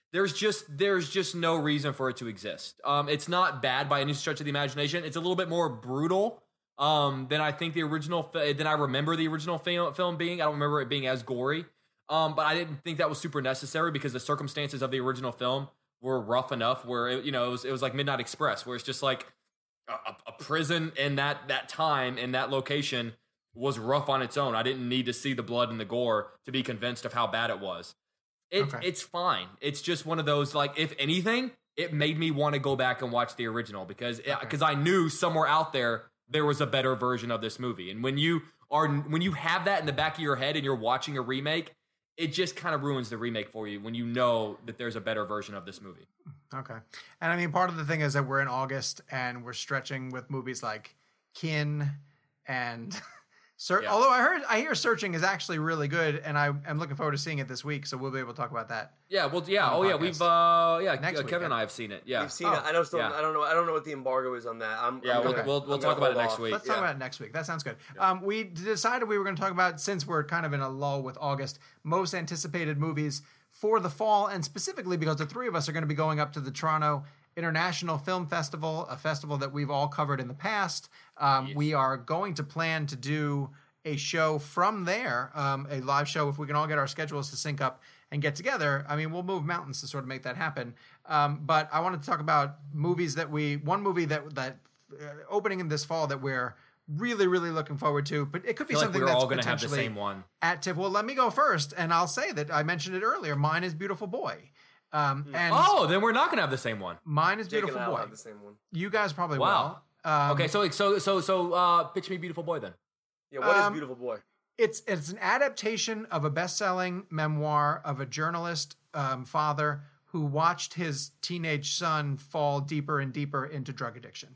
there's just there's just no reason for it to exist. Um, it's not bad by any stretch of the imagination. It's a little bit more brutal um, than I think the original than I remember the original film, film being. I don't remember it being as gory, um, but I didn't think that was super necessary because the circumstances of the original film were rough enough. Where it, you know it was it was like Midnight Express, where it's just like a, a prison in that that time in that location was rough on its own. I didn't need to see the blood and the gore to be convinced of how bad it was. It, okay. It's fine. It's just one of those, like, if anything, it made me want to go back and watch the original because because okay. I knew somewhere out there there was a better version of this movie. And when you are when you have that in the back of your head and you're watching a remake, it just kind of ruins the remake for you when you know that there's a better version of this movie. Okay. And I mean, part of the thing is that we're in August and we're stretching with movies like Kin and... Ser- yeah. Although I heard, I hear Searching is actually really good, and I am looking forward to seeing it this week. So we'll be able to talk about that. Yeah, well, yeah, oh yeah, we've uh, yeah, Next uh, Kevin week, and I have seen it. Yeah, we've seen oh. it. I don't still, yeah. I don't know, I don't know what the embargo is on that. I'm, yeah, I'm we'll gonna, we'll, we'll I'm talk about it next off. week. Let's yeah. talk about it next week. That sounds good. Yeah. Um, we decided we were going to talk about, since we're kind of in a lull with August, most anticipated movies for the fall, and specifically because the three of us are going to be going up to the Toronto International Film Festival, a festival that we've all covered in the past. Um, yes. We are going to plan to do a show from there, um, a live show, if we can all get our schedules to sync up and get together. I mean, we'll move mountains to sort of make that happen. Um, but I wanted to talk about movies that we, one movie that, that uh, opening in this fall that we're really, really looking forward to, but it could be something like we're that's all going to have the potentially same one. At tip. Well, let me go first, and I'll say that I mentioned it earlier. Mine is Beautiful Boy. Um, and oh, then we're not going to have the same one. Mine is Jake Beautiful and I Boy. will have the same one. You guys probably wow. will. Um, okay, so so so so uh, pitch me Beautiful Boy then. Yeah, what um, is Beautiful Boy? It's it's an adaptation of a best-selling memoir of a journalist um, father who watched his teenage son fall deeper and deeper into drug addiction,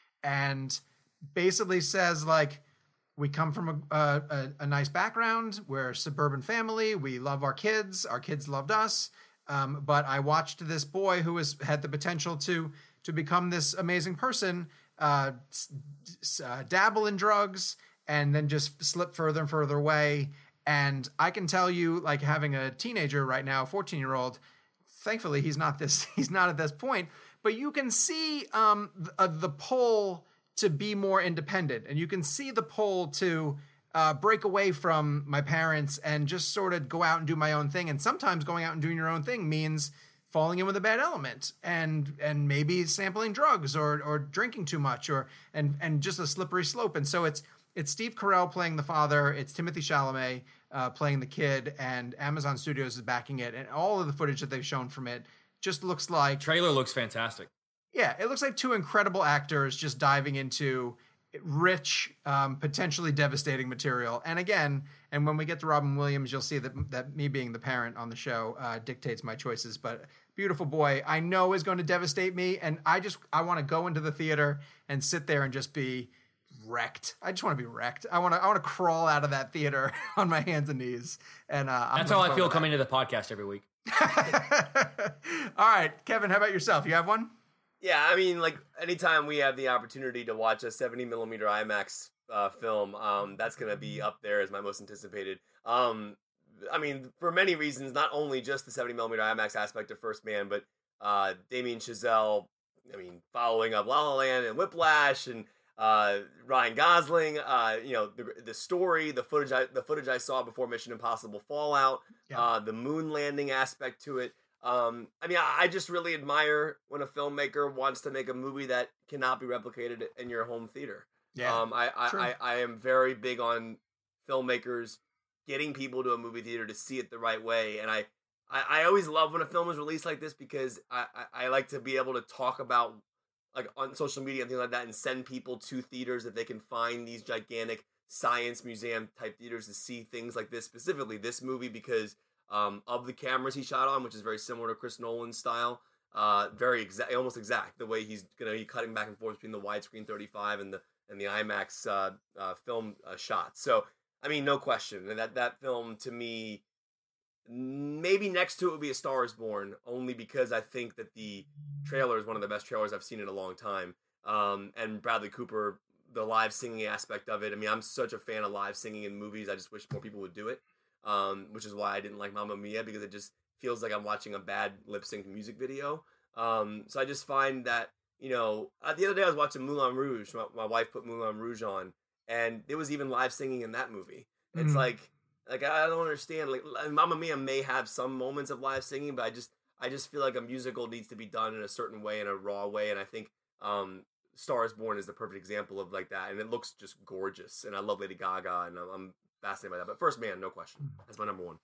and basically says, like, we come from a, a, a nice background. We're a suburban family. We love our kids. Our kids loved us. Um, but I watched this boy who has had the potential to to become this amazing person, uh, uh, dabble in drugs, and then just slip further and further away. And I can tell you, like, having a teenager right now, a fourteen-year-old, thankfully he's not this, he's not at this point, but you can see um, the, uh, the pull to be more independent. And you can see the pull to uh, break away from my parents and just sort of go out and do my own thing. And sometimes going out and doing your own thing means falling in with a bad element and and maybe sampling drugs or or drinking too much or and and just a slippery slope. And so it's It's Steve Carell playing the father. It's Timothée Chalamet uh, playing the kid, and Amazon Studios is backing it. And all of the footage that they've shown from it just looks like... Trailer looks fantastic. Yeah, it looks like two incredible actors just diving into rich, um, potentially devastating material. And again, and when we get to Robin Williams, you'll see that that me being the parent on the show uh, dictates my choices. But Beautiful Boy, I know is going to devastate me, and I just I want to go into the theater and sit there and just be wrecked. I just want to be wrecked. I want to I want to crawl out of that theater on my hands and knees. And uh, that's how I feel coming to the podcast every week. All right, Kevin, how about yourself? You have one? Yeah, I mean, like, anytime we have the opportunity to watch a seventy millimeter IMAX uh, film, um, that's going to be up there as my most anticipated. Um, I mean, for many reasons, not only just the seventy millimeter IMAX aspect of First Man, but uh, Damien Chazelle, I mean, following up La La Land and Whiplash, and uh, Ryan Gosling, uh, you know, the, the story, the footage, I, the footage I saw before Mission Impossible Fallout, yeah. uh, the moon landing aspect to it. Um, I mean, I, I just really admire when a filmmaker wants to make a movie that cannot be replicated in your home theater. Yeah, um, I, I, I, I am very big on filmmakers getting people to a movie theater to see it the right way. And I, I, I always love when a film is released like this because I, I, I like to be able to talk about, like, on social media and things like that, and send people to theaters that they can find these gigantic science museum type theaters to see things like this, specifically this movie, because um, of the cameras he shot on, which is very similar to Chris Nolan's style. Uh, very exact, almost exact, the way he's gonna be cutting back and forth between the widescreen thirty-five and the and the IMAX uh, uh, film uh, shots. So, I mean, no question. And that that film, to me, maybe next to it would be A Star Is Born, only because I think that the trailer is one of the best trailers I've seen in a long time. Um, and Bradley Cooper, the live singing aspect of it. I mean, I'm such a fan of live singing in movies. I just wish more people would do it, um, which is why I didn't like Mamma Mia, because it just feels like I'm watching a bad lip sync music video. Um, so I just find that, you know, uh, the other day I was watching Moulin Rouge. My, my wife put Moulin Rouge on, and there was even live singing in that movie. It's Mm-hmm. like, like I don't understand. Like, Mamma Mia may have some moments of live singing, but I just, I just feel like a musical needs to be done in a certain way, in a raw way, and I think um, Star is Born is the perfect example of like that, and it looks just gorgeous. And I love Lady Gaga, and I'm, I'm fascinated by that. But First Man, no question, that's my number one.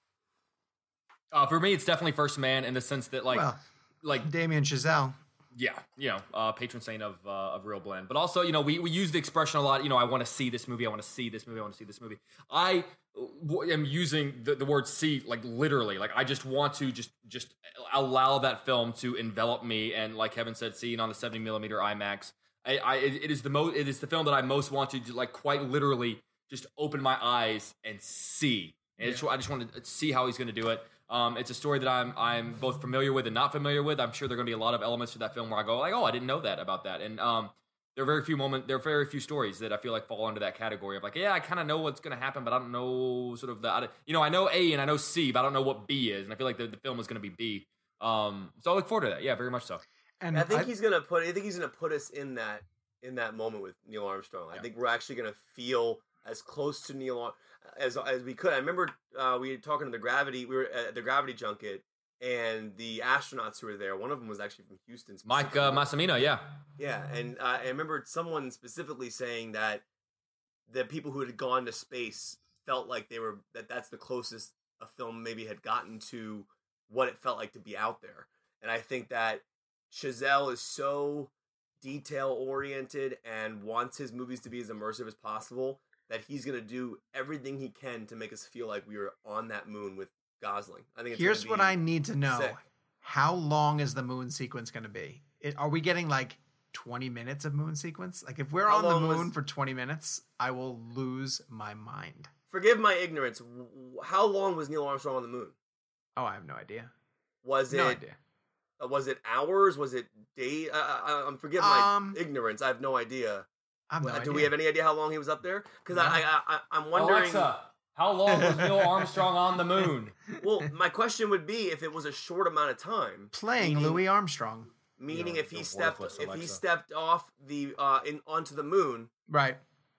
Uh, for me, it's definitely First Man in the sense that like, Well, like Damien Chazelle. yeah, you know, uh, patron saint of uh, of Real Blend. But also, you know, we, we use the expression a lot. You know, I want to see this movie. I want to see this movie. I want to see this movie. I w- am using the, the word "see" like literally. Like I just want to just just allow that film to envelop me. And like Kevin said, seeing on the seventy millimeter IMAX, I, I it, it is the most. It is the film that I most want to like quite literally just open my eyes and see. And it's, I just want to see how he's going to do it. Um, it's a story that I'm I'm both familiar with and not familiar with. I'm sure there are going to be a lot of elements to that film where I go like, oh, I didn't know that about that. And um, there are very few moments, there are very few stories that I feel like fall under that category of like, yeah, I kind of know what's going to happen, but I don't know sort of the, I, you know, I know A and I know C, but I don't know what B is. And I feel like the, the film is going to be B. Um, so I look forward to that. Yeah, very much so. And I think I- he's gonna put. I think he's gonna put us in that in that moment with Neil Armstrong. I Yeah. think we're actually gonna feel as close to Neil Ar- as as we could. I remember uh, we were talking to the Gravity. We were at the Gravity junket, and the astronauts who were there. One of them was actually from Houston. Mike uh, specifically. Massimino, yeah. Yeah, and uh, I remember someone specifically saying that the people who had gone to space felt like they were that that's the closest a film maybe had gotten to what it felt like to be out there. And I think that Chazelle is so detail oriented and wants his movies to be as immersive as possible that he's going to do everything he can to make us feel like we were on that moon with Gosling. I think it's Here's gonna what be I need to know. sick. How long is the moon sequence going to be? It, are we getting like twenty minutes of moon sequence? Like if we're How on the long moon was- for twenty minutes, I will lose my mind. Forgive my ignorance. w- How long was Neil Armstrong on the moon? Oh, I have no idea. Was No it idea. Uh, was it hours? Was it day? Uh, I, I'm forgive my Um, ignorance. I have no idea. I have no Uh, Do idea. we have any idea how long he was up there? Because No. I, I, I, I'm wondering. Alexa, how long was Neil Armstrong on the moon? Well, my question would be if it was a short amount of time, Playing meaning- Louis Armstrong. meaning You're- if he you're stepped worthless, if he Alexa. stepped off the uh in onto the moon. Right.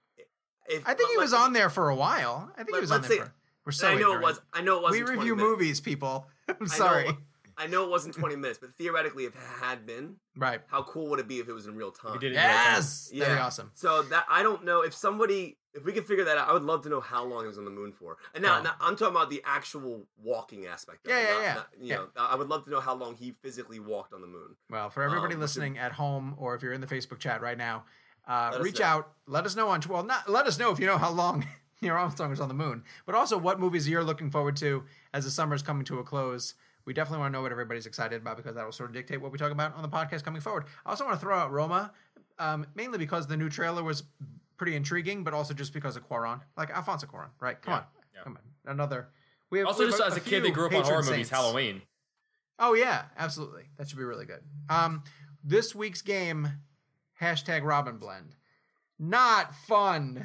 If, I think he let- was on there for a while. I think let- he was on let's there say- for. We're so I know it ignorant. was. I know it We wasn't. review twenty minutes. movies, people. I'm I know sorry. it- I know it wasn't twenty minutes, but theoretically, if it had been, Right. how cool would it be if it was in real time? He did it in real time. Yes. That'd be awesome. So that I don't know if somebody if we could figure that out. I would love to know how long he was on the moon for. And now, Oh. now I'm talking about the actual walking aspect. Of Yeah, it, yeah, not- yeah. not- you Yeah. know, I would love to know how long he physically walked on the moon. Well, for everybody Um, listening at home, or if you're in the Facebook chat right now, uh, Let us reach know. out. Let us know on well, not let us know if you know how long Neil Armstrong was on the moon, but also what movies you're looking forward to as the summer is coming to a close. We definitely want to know what everybody's excited about because that will sort of dictate what we talk about on the podcast coming forward. I also want to throw out Roma, um, mainly because the new trailer was pretty intriguing, but also just because of Cuarón, like Alfonso Cuarón, right? Come Yeah, on, yeah. come on, another. We have, Also, we have just as a kid that few grew up on horror patron movies, saints. Halloween. Oh yeah, absolutely. That should be really good. Um, this week's game, hashtag Robin Blend. Not fun.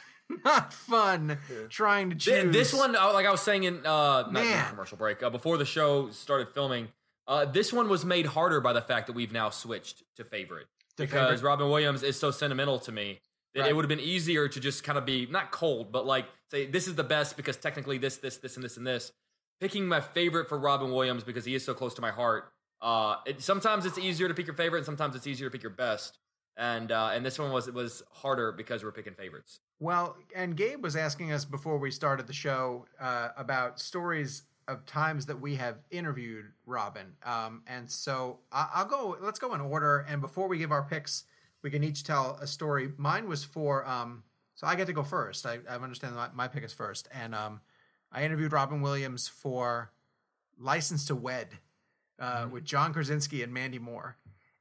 Not fun trying to choose. Th- This one, uh, like I was saying in uh, not during Man. commercial break, uh, before the show started filming, uh, this one was made harder by the fact that we've now switched to favorite. To because favorite? Robin Williams is so sentimental to me that Right. it would have been easier to just kind of be, not cold, but like say, this is the best because technically this, this, this, and this, and this. Picking my favorite for Robin Williams because he is so close to my heart. Uh, it, sometimes it's easier to pick your favorite, and sometimes it's easier to pick your best. And uh, and this one was it was harder because we're picking favorites. Well, and Gabe was asking us before we started the show uh, about stories of times that we have interviewed Robin. Um, and so I- I'll go, let's go in order. And before we give our picks, we can each tell a story. Mine was for, um, so I get to go first. I, I understand my, my pick is first. And um, I interviewed Robin Williams for License to Wed uh, Mm-hmm. with John Krasinski and Mandy Moore.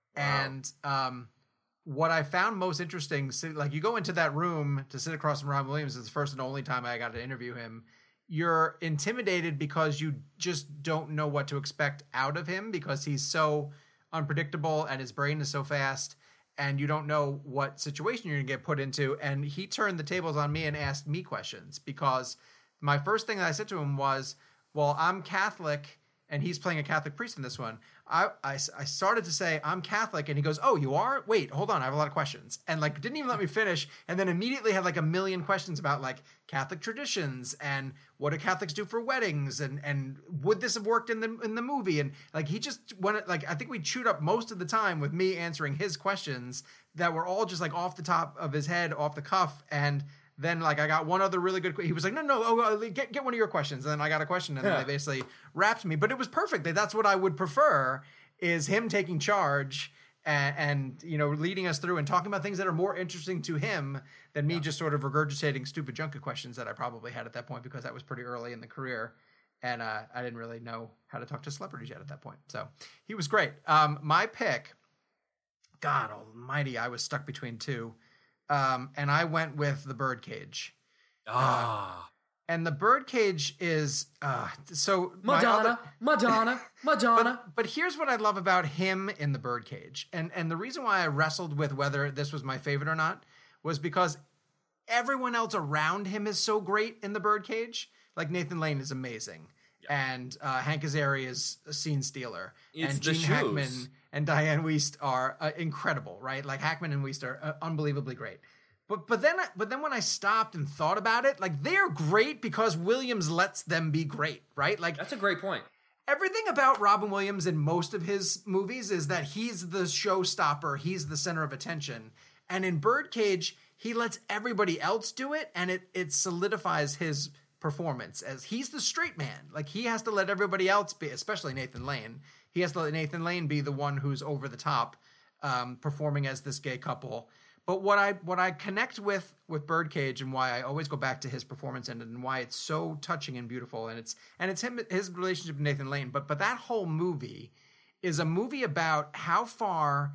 And um, what I found most interesting, sit- like you go into that room to sit across from Robin Williams, it's the first and only time I got to interview him. You're intimidated because you just don't know what to expect out of him because he's so unpredictable and his brain is so fast and you don't know what situation you're going to get put into. And he turned the tables on me and asked me questions because my first thing that I said to him was, well, I'm Catholic and he's playing a Catholic priest in this one. I, I, I started to say, I'm Catholic, and he goes, oh, you are? Wait, hold on, I have a lot of questions. And like, didn't even let me finish, and then immediately had like a million questions about like Catholic traditions, and what do Catholics do for weddings, and and would this have worked in the in the movie? And like, he just went, like, I think we chewed up most of the time with me answering his questions that were all just like off the top of his head, off the cuff, and then, like, I got one other really good. He was like, "No, no, oh, get get one of your questions." And then I got a question, and yeah. then they basically wrapped me. But it was perfect. That's what I would prefer: is him taking charge and, and you know leading us through and talking about things that are more interesting to him than me yeah. just sort of regurgitating stupid junket questions that I probably had at that point because that was pretty early in the career, and uh, I didn't really know how to talk to celebrities yet at that point. So he was great. Um, my pick, God Almighty, I was stuck between two. Um, and I went with The Birdcage. Ah. Uh, and The Birdcage is, uh, so... Madonna, other, Madonna, Madonna. But, but here's what I love about him in The Birdcage. And, and the reason why I wrestled with whether this was my favorite or not was because everyone else around him is so great in The Birdcage. Like, Nathan Lane is amazing. Yeah. And uh, Hank Azaria is a scene stealer. It's and the Gene shoes. Hackman and Diane Wiest are uh, incredible, right? Like Hackman and Wiest are uh, unbelievably great. But but then but then when I stopped and thought about it, like they're great because Williams lets them be great, right? Like that's a great point. Everything about Robin Williams in most of his movies is that he's the showstopper, he's the center of attention. And in Birdcage, he lets everybody else do it, and it it solidifies his performance as he's the straight man. Like he has to let everybody else be, especially Nathan Lane. He has to let Nathan Lane be the one who's over the top, um, performing as this gay couple. But what I what I connect with with Birdcage and why I always go back to his performance and, and why it's so touching and beautiful, and it's and it's him his relationship with Nathan Lane. But but that whole movie is a movie about how far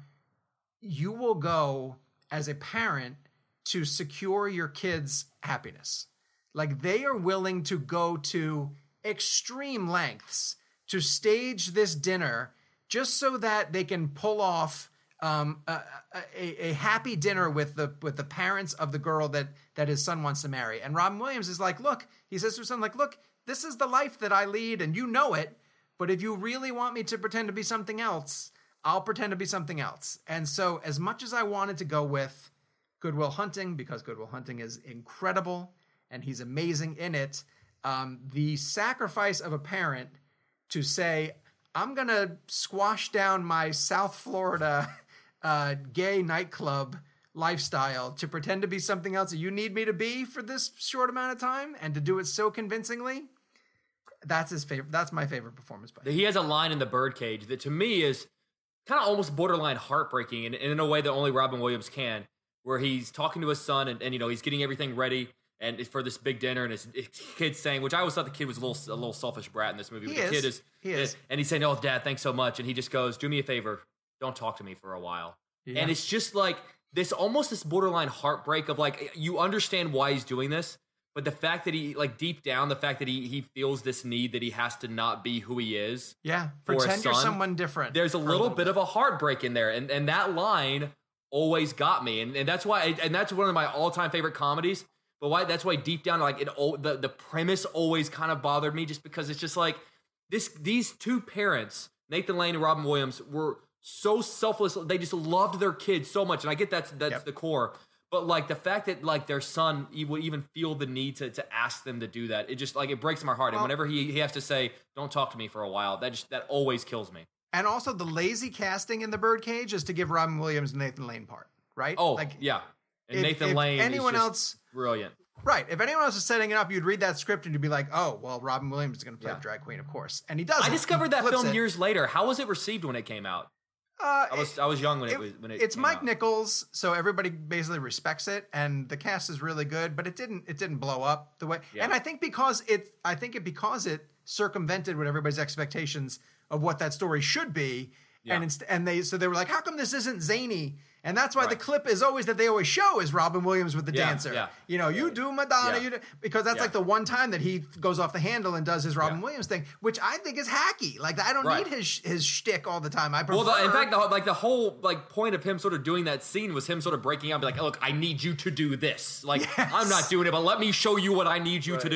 you will go as a parent to secure your kids' happiness. Like they are willing to go to extreme lengths to stage this dinner just so that they can pull off um, a, a, a happy dinner with the with the parents of the girl that that his son wants to marry. And Robin Williams is like, look, he says to his son, like, look, this is the life that I lead, and you know it. But if you really want me to pretend to be something else, I'll pretend to be something else. And so, as much as I wanted to go with Good Will Hunting, because Good Will Hunting is incredible and he's amazing in it, um, the sacrifice of a parent to say, I'm going to squash down my South Florida uh, gay nightclub lifestyle to pretend to be something else that you need me to be for this short amount of time and to do it so convincingly. That's his favorite. That's my favorite performance by him. He has a line in The Birdcage that to me is kind of almost borderline heartbreaking and, and in a way that only Robin Williams can, where he's talking to his son and, and you know, he's getting everything ready and it's for this big dinner, and his, his kid's saying, which I always thought the kid was a little a little selfish brat in this movie. He but the is. kid is, he is. And he's saying, oh, Dad, thanks so much. And he just goes, do me a favor. Don't talk to me for a while. Yeah. And it's just like this, almost this borderline heartbreak of like, you understand why he's doing this, but the fact that he, like deep down, the fact that he he feels this need that he has to not be who he is. Yeah. For Pretend his son, you're someone different. There's a little, a little bit, bit of a heartbreak in there. And, and that line always got me. And, and that's why, and that's one of my all time favorite comedies. But why? That's why deep down, like it, the the premise always kind of bothered me, just because it's just like this. These two parents, Nathan Lane and Robin Williams, were so selfless. They just loved their kids so much, and I get that's that's yep. the core. But like the fact that like their son would even feel the need to to ask them to do that, it just like it breaks my heart. Well, and whenever he he has to say, "Don't talk to me for a while," that just that always kills me. And also, the lazy casting in The Birdcage is to give Robin Williams the Nathan Lane part, right? Oh, like yeah. And if, Nathan if Lane, anyone is just else, brilliant. Right. If anyone else is setting it up, you'd read that script and you'd be like, oh, well, Robin Williams is going to play Yeah. the drag queen, of course. And he does. I discovered that film it. years later. How was it received when it came out? Uh, I was I was young when it, it was when it It's came Mike out. Nichols, so everybody basically respects it, and the cast is really good, but it didn't it didn't blow up the way. Yeah. And I think because it I think it because it circumvented what everybody's expectations of what that story should be. Yeah. And inst- and they so they were like, how come this isn't zany? And that's why Right. the clip is always that they always show is Robin Williams with the Yeah, dancer. yeah. You know, you do Madonna, Yeah. you do, because that's Yeah. like the one time that he goes off the handle and does his Robin Yeah. Williams thing, which I think is hacky. Like I don't Right. need his his shtick all the time. I prefer. Well, the, in fact, the, like the whole like point of him sort of doing that scene was him sort of breaking out, and be like, "Look, I need you to do this. Like, Yes. I'm not doing it, but let me show you what I need you Right. to do."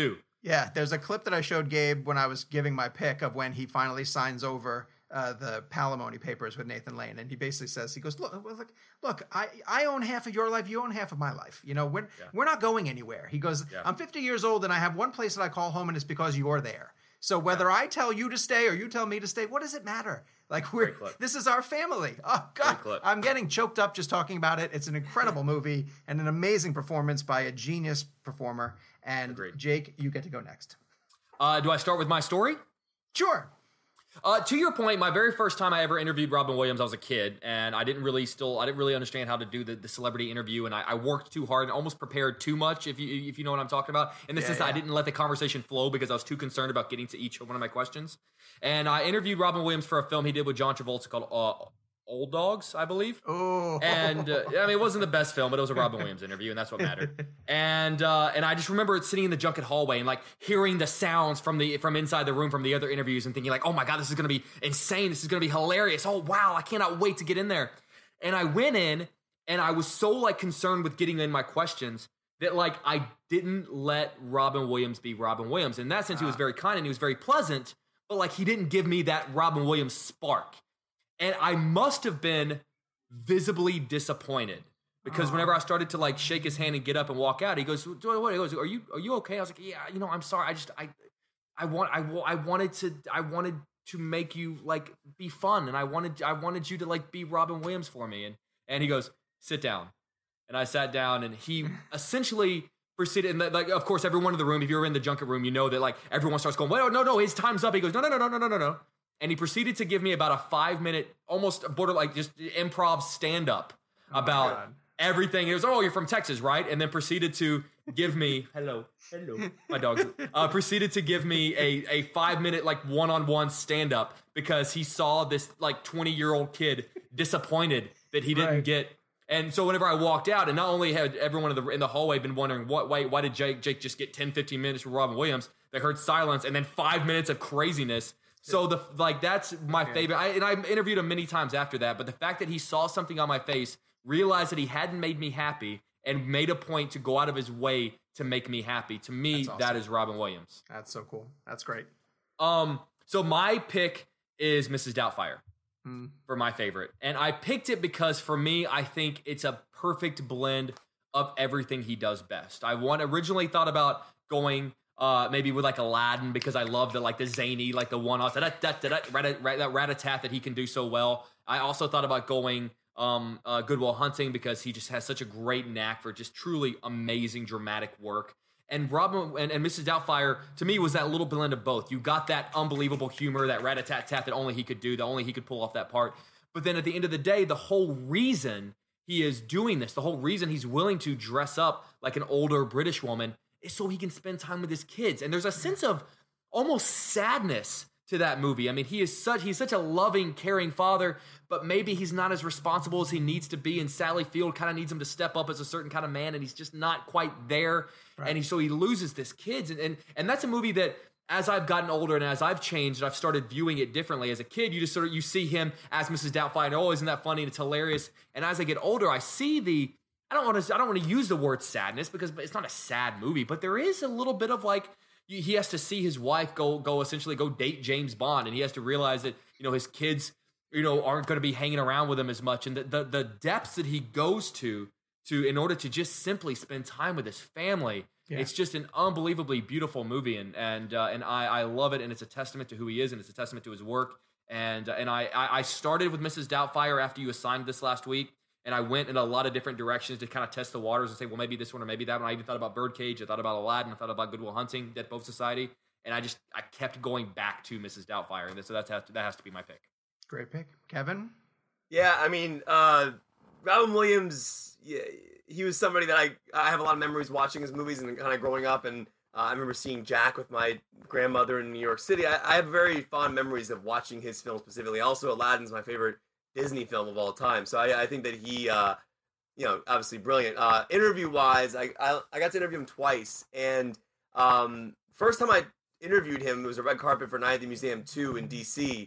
Yeah, there's a clip that I showed Gabe when I was giving my pick of when he finally signs over uh, the Palimony Papers with Nathan Lane, and he basically says, he goes, look, look, look, I, I own half of your life, you own half of my life. You know, we're yeah. we're not going anywhere. He goes, yeah. I'm fifty years old and I have one place that I call home, and it's because you're there. So whether yeah. I tell you to stay or you tell me to stay, what does it matter? Like we're this is our family. Oh God, I'm getting choked up just talking about it. It's an incredible movie and an amazing performance by a genius performer. And Agreed. Jake, you get to go next. Uh, do I start with my story? Sure. Uh, to your point, my very first time I ever interviewed Robin Williams, I was a kid, and I didn't really still I didn't really understand how to do the, the celebrity interview, and I, I worked too hard and almost prepared too much, if you if you know what I'm talking about. In the yeah, sense yeah. that I didn't let the conversation flow because I was too concerned about getting to each one of my questions. And I interviewed Robin Williams for a film he did with John Travolta called uh, Old Dogs, I believe. Oh. And uh, I mean, it wasn't the best film, but it was a Robin Williams interview, and that's what mattered. And uh, and I just remember sitting in the junket hallway and like hearing the sounds from the from inside the room from the other interviews and thinking like, oh my God, this is going to be insane. This is going to be hilarious. Oh wow, I cannot wait to get in there. And I went in, and I was so like concerned with getting in my questions that like I didn't let Robin Williams be Robin Williams. In that sense, he was very kind and he was very pleasant, but like he didn't give me that Robin Williams spark. And I must have been visibly disappointed because whenever I started to like shake his hand and get up and walk out, he goes, "What?" He goes, "Are you are you okay?" I was like, "Yeah, you know, I'm sorry. I just I I want I, I wanted to I wanted to make you like be fun, and I wanted I wanted you to like be Robin Williams for me." And and he goes, "Sit down." And I sat down, and he essentially proceeded. And like, of course, everyone in the room, if you're in the junket room, you know that like everyone starts going, "Wait, no, no, his time's up." He goes, "No, no, no, no, no, no, no, no." And he proceeded to give me about a five minute, almost border like just improv stand up oh about everything. It was, "Oh, you're from Texas, right?" And then proceeded to give me, hello, hello, my dog, uh, proceeded to give me a, a five minute like one on one stand up because he saw this like twenty year old kid disappointed that he didn't right. get. And so whenever I walked out, and not only had everyone in the in the hallway been wondering what why why did Jake Jake just get ten, fifteen minutes from Robin Williams, they heard silence and then five minutes of craziness. So the like that's my favorite. I, and I interviewed him many times after that. But the fact that he saw something on my face, realized that he hadn't made me happy, and made a point to go out of his way to make me happy. To me, awesome. That is Robin Williams. That's so cool. That's great. Um. So my pick is Missus Doubtfire mm. for my favorite, and I picked it because for me, I think it's a perfect blend of everything he does best. I want originally thought about going. Uh, maybe with like Aladdin because I love the like the zany like the one off that that that rat-a-tat that he can do so well. I also thought about going um, uh, Good Will Hunting because he just has such a great knack for just truly amazing dramatic work. And Robin and, and Missus Doubtfire to me was that little blend of both. You got that unbelievable humor, that rat-a-tat-tat that only he could do, that only he could pull off that part. But then at the end of the day, the whole reason he is doing this, the whole reason he's willing to dress up like an older British woman is so he can spend time with his kids. And there's a sense of almost sadness to that movie. I mean, he is such he's such a loving, caring father, but maybe he's not as responsible as he needs to be. And Sally Field kind of needs him to step up as a certain kind of man, and he's just not quite there. Right. And he, so he loses this kids. And, and and that's a movie that as I've gotten older and as I've changed, I've started viewing it differently. As a kid, you just sort of you see him as Missus Doubtfire, and oh, isn't that funny? And it's hilarious. And as I get older, I see the I don't want to. I don't want to use the word sadness because it's not a sad movie, but there is a little bit of like he has to see his wife go go essentially go date James Bond, and he has to realize that you know his kids you know aren't going to be hanging around with him as much, and the, the the depths that he goes to to in order to just simply spend time with his family. Yeah. It's just an unbelievably beautiful movie, and and uh, and I I love it, and it's a testament to who he is, and it's a testament to his work, and uh, and I I started with Missus Doubtfire after you assigned this last week. And I went in a lot of different directions to kind of test the waters and say, well, maybe this one or maybe that one. I even thought about Birdcage. I thought about Aladdin. I thought about Good Will Hunting, Death Boat Society. And I just, I kept going back to Missus Doubtfire. And so that's, that has to be my pick. Great pick. Kevin? Yeah, I mean, uh, Robin Williams, yeah, he was somebody that I, I have a lot of memories watching his movies and kind of growing up. And uh, I remember seeing Jack with my grandmother in New York City. I, I have very fond memories of watching his film specifically. Also, Aladdin's my favorite Disney film of all time. So I, I think that he, uh, you know, obviously brilliant. Uh, interview-wise, I, I I got to interview him twice. And um, first time I interviewed him, it was a red carpet for Night at the Museum two in D C.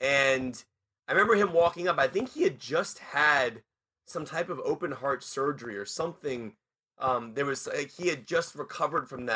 And I remember him walking up. I think he had just had some type of open heart surgery or something. Um, there was like, he had just recovered from that.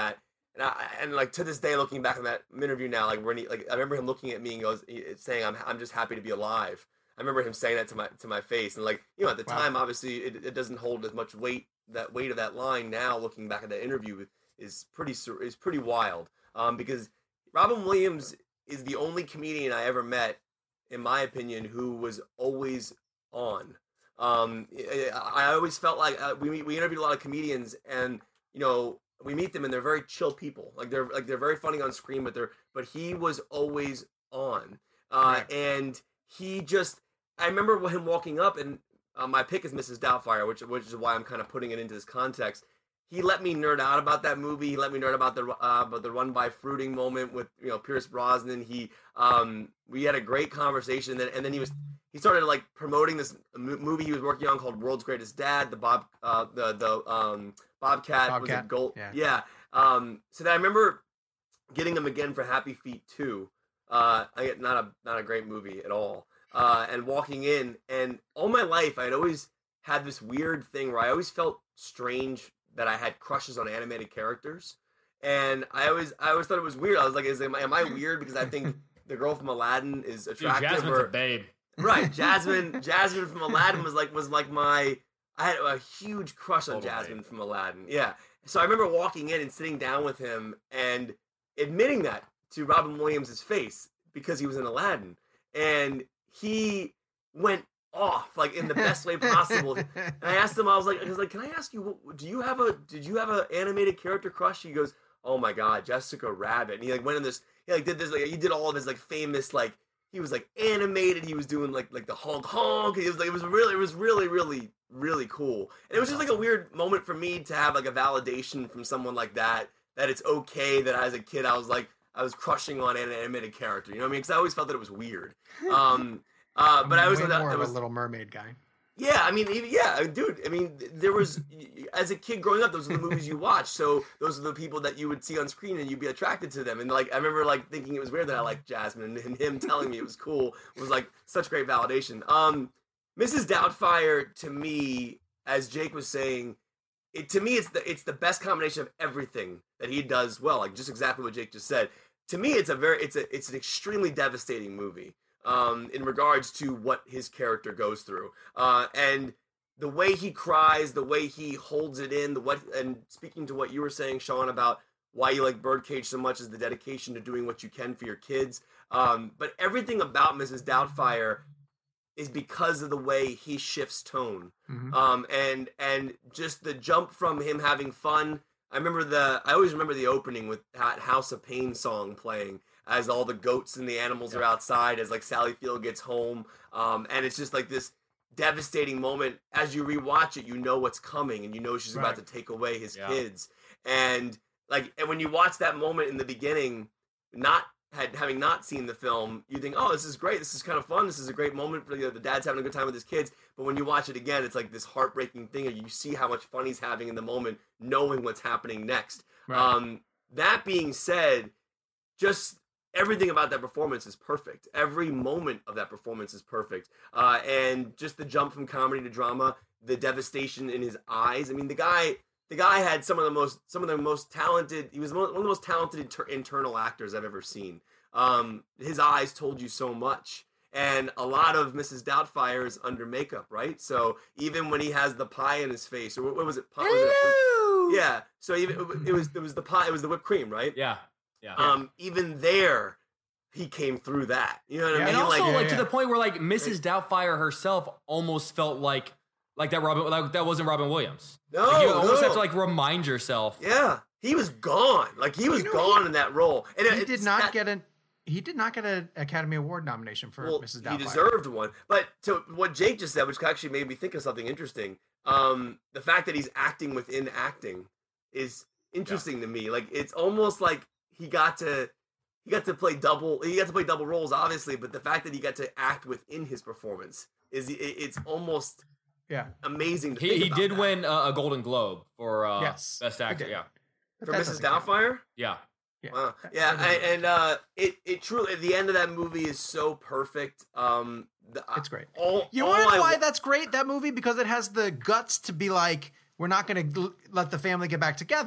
And I, and like to this day, looking back on that interview now, like when he, like I remember him looking at me and goes, he, saying, "I'm I'm just happy to be alive." I remember him saying that to my to my face, and like you know, at the wow. time, obviously, it, it doesn't hold as much weight. That weight of that line now, looking back at that interview, is pretty is pretty wild. Um, because Robin Williams is the only comedian I ever met, in my opinion, who was always on. Um, I, I always felt like uh, we we interviewed a lot of comedians, and you know. We meet them and they're very chill people. Like they're like they're very funny on screen, but they're but he was always on. Uh, right. And he just I remember him walking up, and uh, my pick is Missus Doubtfire, which which is why I'm kind of putting it into this context. He let me nerd out about that movie. He let me nerd about the uh, about the run by fruiting moment with you know Pierce Brosnan. He um we had a great conversation, and then, and then he was he started like promoting this movie he was working on called World's Greatest Dad. The Bob uh the the um. Bobcat, Bobcat was a gold. Yeah. yeah. Um, so then I remember getting him again for Happy Feet two. Uh, I get not a not a great movie at all. Uh, and walking in, and all my life I'd always had this weird thing where I always felt strange that I had crushes on animated characters, and I always I always thought it was weird. I was like, is am I, am I weird because I think the girl from Aladdin is attractive? Dude, Jasmine's or, a babe. Right, Jasmine. Jasmine from Aladdin was like was like my. I had a huge crush on Total Jasmine babe. From Aladdin. Yeah. So I remember walking in and sitting down with him and admitting that to Robin Williams' face because he was in Aladdin. And he went off, like, in the best way possible. And I asked him, I was like, I was like, can I ask you, do you have a, did you have an animated character crush? He goes, oh my God, Jessica Rabbit. And he, like, went in this, he, like, did this, like, he did all of his, like, famous, like, he was, like, animated. He was doing, like, like the honk honk. It was, like, it was really, it was really, really, really cool. And it was just like a weird moment for me to have like a validation from someone like that, that it's okay that as a kid I was like, I was crushing on an animated character, you know what I mean? Because I always felt that it was weird. Um, uh, but I, mean, I was way that, more that of was, a Little Mermaid guy. Yeah, I mean, even, yeah, dude. I mean, there was as a kid growing up, those are the movies you watched. So those are the people that you would see on screen, and you'd be attracted to them. And like, I remember like thinking it was weird that I liked Jasmine, and him telling me it was cool was like such great validation. Um, Missus Doubtfire to me, as Jake was saying, it to me it's the it's the best combination of everything that he does well. Like just exactly what Jake just said. To me, it's a very it's a it's an extremely devastating movie. Um, in regards to what his character goes through, uh, and the way he cries, the way he holds it in, the what, and speaking to what you were saying, Sean, about why you like Birdcage so much is the dedication to doing what you can for your kids. Um, but everything about Missus Doubtfire is because of the way he shifts tone, mm-hmm. um, and and just the jump from him having fun. I remember the I always remember the opening with that House of Pain song playing. As all the goats and the animals yeah. are outside, as like Sally Field gets home, um, and it's just like this devastating moment. As you rewatch it, you know what's coming, and you know she's right. about to take away his yeah. kids. And like, and when you watch that moment in the beginning, not had having not seen the film, you think, "Oh, this is great. This is kind of fun. This is a great moment for you know, the dad's having a good time with his kids." But when you watch it again, it's like this heartbreaking thing, and you see how much fun he's having in the moment, knowing what's happening next. Right. Um, that being said, just everything about that performance is perfect. Every moment of that performance is perfect. Uh, and just the jump from comedy to drama, the devastation in his eyes. I mean, the guy, the guy had some of the most, some of the most talented. He was one of the most talented inter- internal actors I've ever seen. Um, his eyes told you so much. And a lot of Missus Doubtfire is under makeup, right? So even when he has the pie in his face, or what, what was it? Pie, was it? Yeah. So even it was, it was the pie. It was the whipped cream, right? Yeah. Yeah. Um, even there, he came through that. You know what yeah, I mean? And also, like, like yeah, to yeah. the point where, like Missus Doubtfire herself almost felt like, like that Robin, like that wasn't Robin Williams. No, like, you almost no. have to like remind yourself. Yeah, he was gone. Like he was you know, gone he, in that role. And he it, did not that, get an he did not get an Academy Award nomination for well, Missus Doubtfire. He deserved one. But to what Jake just said, which actually made me think of something interesting. Um, the fact that he's acting within acting is interesting yeah. to me. Like it's almost like. He got to, he got to play double. He got to play double roles, obviously. But the fact that he got to act within his performance is, it's almost, yeah, amazing. To he think he about did that. win a, a Golden Globe for uh, yes. best actor. Yeah, for Missus Doubtfire. Yeah, yeah, wow. yeah. I, and uh, it it truly the end of that movie is so perfect. Um, the, it's great. All, you all want to know I, why that's great? That movie because it has the guts to be like. We're not going to let the family get back together.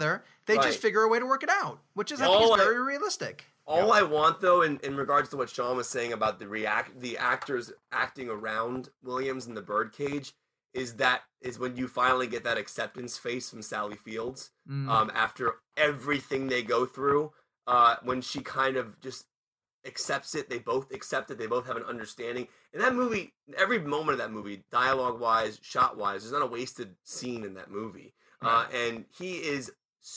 They Right. just figure a way to work it out, which is I All think is I- very realistic. All I want, though, in, in regards to what Sean was saying about the react the actors acting around Williams in the birdcage, is that is when you finally get that acceptance face from Sally Fields Mm. um, after everything they go through. Uh, when she kind of just accepts it, they both accept it. They both have an understanding. In that movie, every moment of that movie, dialogue wise, shot wise, there's not a wasted scene in that movie. Uh, and he is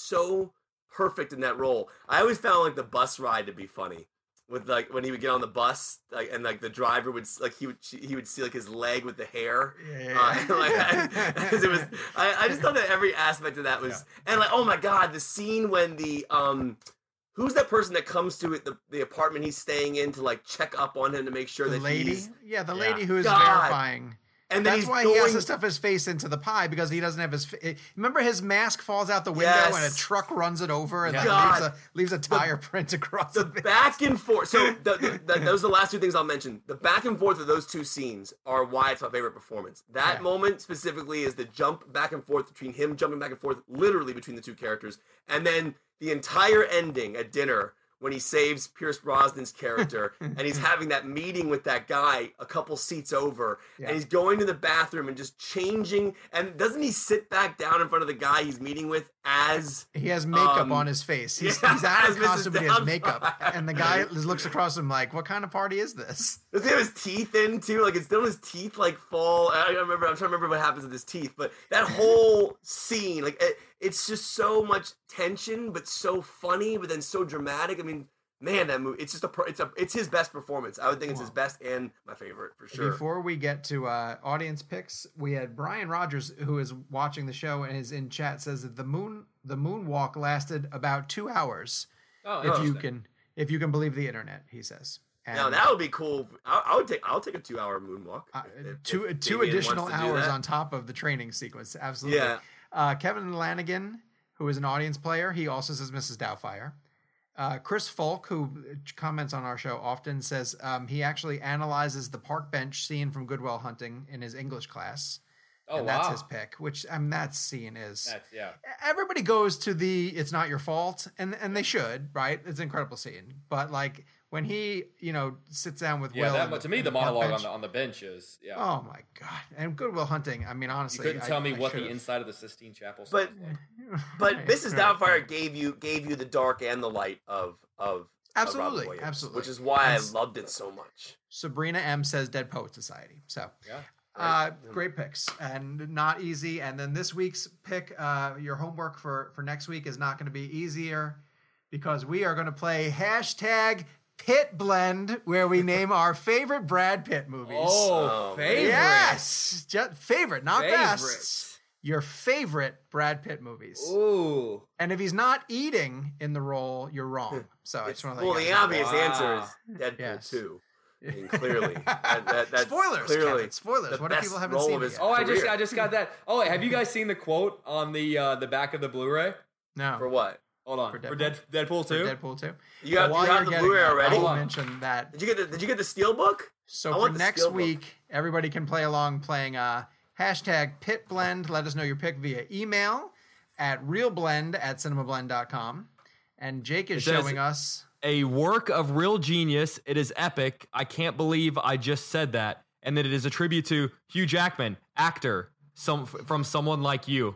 so perfect in that role. I always found like the bus ride to be funny, with like when he would get on the bus, like and like the driver would like he would he would see like his leg with the hair. Yeah. Uh, and, like, I, it was I, I just thought that every aspect of that was and like oh my god, the scene when the um who's that person that comes to it, the the apartment he's staying in to like check up on him to make sure The that lady, he's yeah, the Yeah. lady who is God. verifying. and then That's he's why going, he has to stuff his face into the pie because he doesn't have his. Fa- Remember, his mask falls out the window Yes. and a truck runs it over and like, God. leaves, a, leaves a tire print across the the back and forth. So the, the, the, those are the last two things I'll mention. The back and forth of those two scenes are why it's my favorite performance. That Yeah. moment specifically is the jump back and forth between him jumping back and forth, literally between the two characters, and then the entire ending at dinner when he saves Pierce Brosnan's character and he's having that meeting with that guy a couple seats over Yeah. and he's going to the bathroom and just changing. And doesn't he sit back down in front of the guy he's meeting with as He has makeup Um, on his face. He's, yeah, he's out as of Missus costume, but he has Doubtfire. makeup. And the guy looks across him like, "What kind of party is this?" Does he have his teeth in too? Like, it's don't his teeth like fall? I don't remember. I'm trying to remember what happens with his teeth, but that whole scene, like, it, it's just so much tension, but so funny, but then so dramatic. I mean, man, that movie. It's just a. per- It's a. It's his best performance. I would think it's his best and my favorite for sure. Before we get to uh, audience picks, we had Brian Rogers, who is watching the show and is in chat, says that the moon the moonwalk lasted about two hours. Oh, if you interesting. can, if you can believe the internet, he says. And, Now that would be cool. I, I would take. I'll take a two-hour moonwalk. uh, if- two if two Damien additional wants to do hours that. on top of the training sequence. Absolutely. Yeah. Uh, Kevin Lanigan, who is an audience player, he also says Missus Doubtfire. Uh, Chris Folk, who comments on our show often, says um, he actually analyzes the park bench scene from Good Will Hunting in his English class. Oh, and wow. that's his pick, which I mean, that scene is. That's, yeah. Everybody goes to the "it's not your fault," and and they should, right? It's an incredible scene, but like when he, you know, sits down with Yeah, Will, that, and- to me, and the park monologue on bench- the, on the bench is, yeah. Oh my god! And Good Will Hunting. I mean, you honestly, couldn't I- tell me I what the should've- inside of the Sistine Chapel But- sounds like. But Right, Missus right, Doubtfire right. gave you gave you the dark and the light of of of Absolutely, Robin Williams, absolutely. which is why That's- I loved it so much. Sabrina M says Dead Poet Society. So, Yeah. uh, great picks and not easy. And then this week's pick, uh, your homework for, for next week is not going to be easier because we are going to play hashtag Pitt Blend, where we name our favorite Brad Pitt movies. Oh, Oh, favorite. yes, just favorite, not Favorite. best. Your favorite Brad Pitt movies. Ooh. And if he's not eating in the role, you're wrong. So I just want to Well, let you the guys know. obvious Wow. answer is Deadpool Yes. two. I mean, clearly, that, that, that's Spoilers, clearly Kevin, spoilers. the What if best people haven't role seen of it his yet? Oh, I just career. I just got that. Oh, wait, have you guys seen the quote on the uh, the back of the Blu-ray? No. For what? Hold on. For For, Deadpool? Dead, Deadpool For two? Deadpool two. You got, While you you're have the getting Blu-ray that, already. I'll Hold on. mention that. Did you get the Did you get the Steelbook? I So want for the next Steelbook. week, everybody can play along playing uh, hashtag Pit Blend. Let us know your pick via email at realblend at cinemablend dot com. And Jake is It says- showing us. A work of real genius. It is epic. I can't believe I just said that. And that it is a tribute to Hugh Jackman, actor, some from Someone Like You.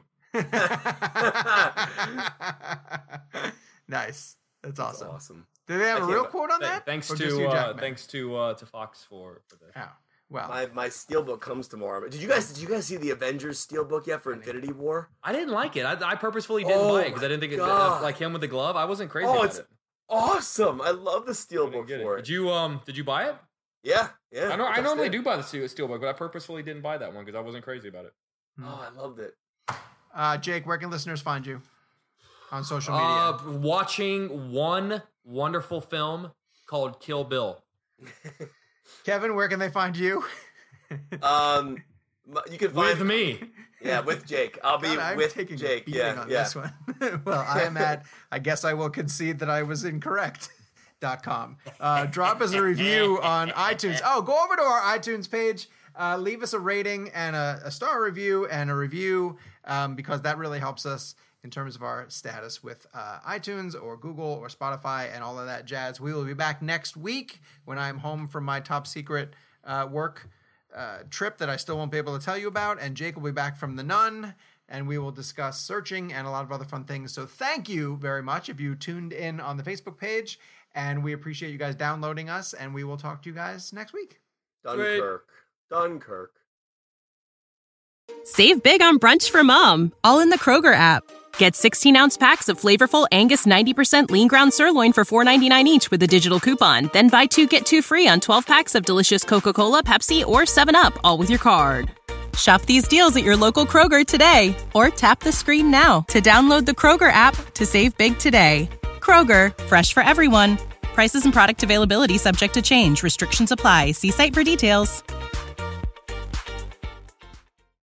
Nice. That's awesome. Awesome. Do they have I a can't- real quote on Th- that? Thanks Or just to Hugh uh, Jackman? thanks to uh, to Fox for, for this. Oh, well. My my Steelbook comes tomorrow. Did you guys Did you guys see the Avengers Steelbook yet for Infinity War? I didn't like it. I, I purposefully didn't Oh buy it because I didn't think it God. like him with the glove. I wasn't crazy Oh, about it's it. awesome! I love the I didn't Steelbook get it. for Did it. you um did you buy it? Yeah, yeah. I know it's I normally upstairs. do buy the steel- Steelbook, but I purposefully didn't buy that one because I wasn't crazy about it. Oh, I loved it. Uh, Jake, where can listeners find you on social media? Uh, watching one wonderful film called Kill Bill. Kevin, where can they find you? Um, m- you can find With me. Yeah, with Jake. I'll be God, I'm with taking a Jake. beating Yeah, on yeah. this one. Well, I am at, I guess I will concede that I was incorrect. Dot com. Uh, drop us a review on iTunes. Oh, go over to our iTunes page. Uh, leave us a rating and a, a star review and a review um, because that really helps us. in terms of our status with uh, iTunes or Google or Spotify and all of that jazz. We will be back next week when I'm home from my top secret uh, work uh, trip that I still won't be able to tell you about. And Jake will be back from The Nun, and we will discuss searching and a lot of other fun things. So thank you very much if you tuned in on the Facebook page, and we appreciate you guys downloading us, and we will talk to you guys next week. Dunkirk. Dunkirk. Save big on brunch for mom, all in the Kroger app. Get sixteen-ounce packs of flavorful Angus ninety percent lean ground sirloin for four ninety-nine each with a digital coupon. Then buy two, get two free on twelve packs of delicious Coca-Cola, Pepsi, or seven up, all with your card. Shop these deals at your local Kroger today, or tap the screen now to download the Kroger app to save big today. Kroger, fresh for everyone. Prices and product availability subject to change. Restrictions apply. See site for details.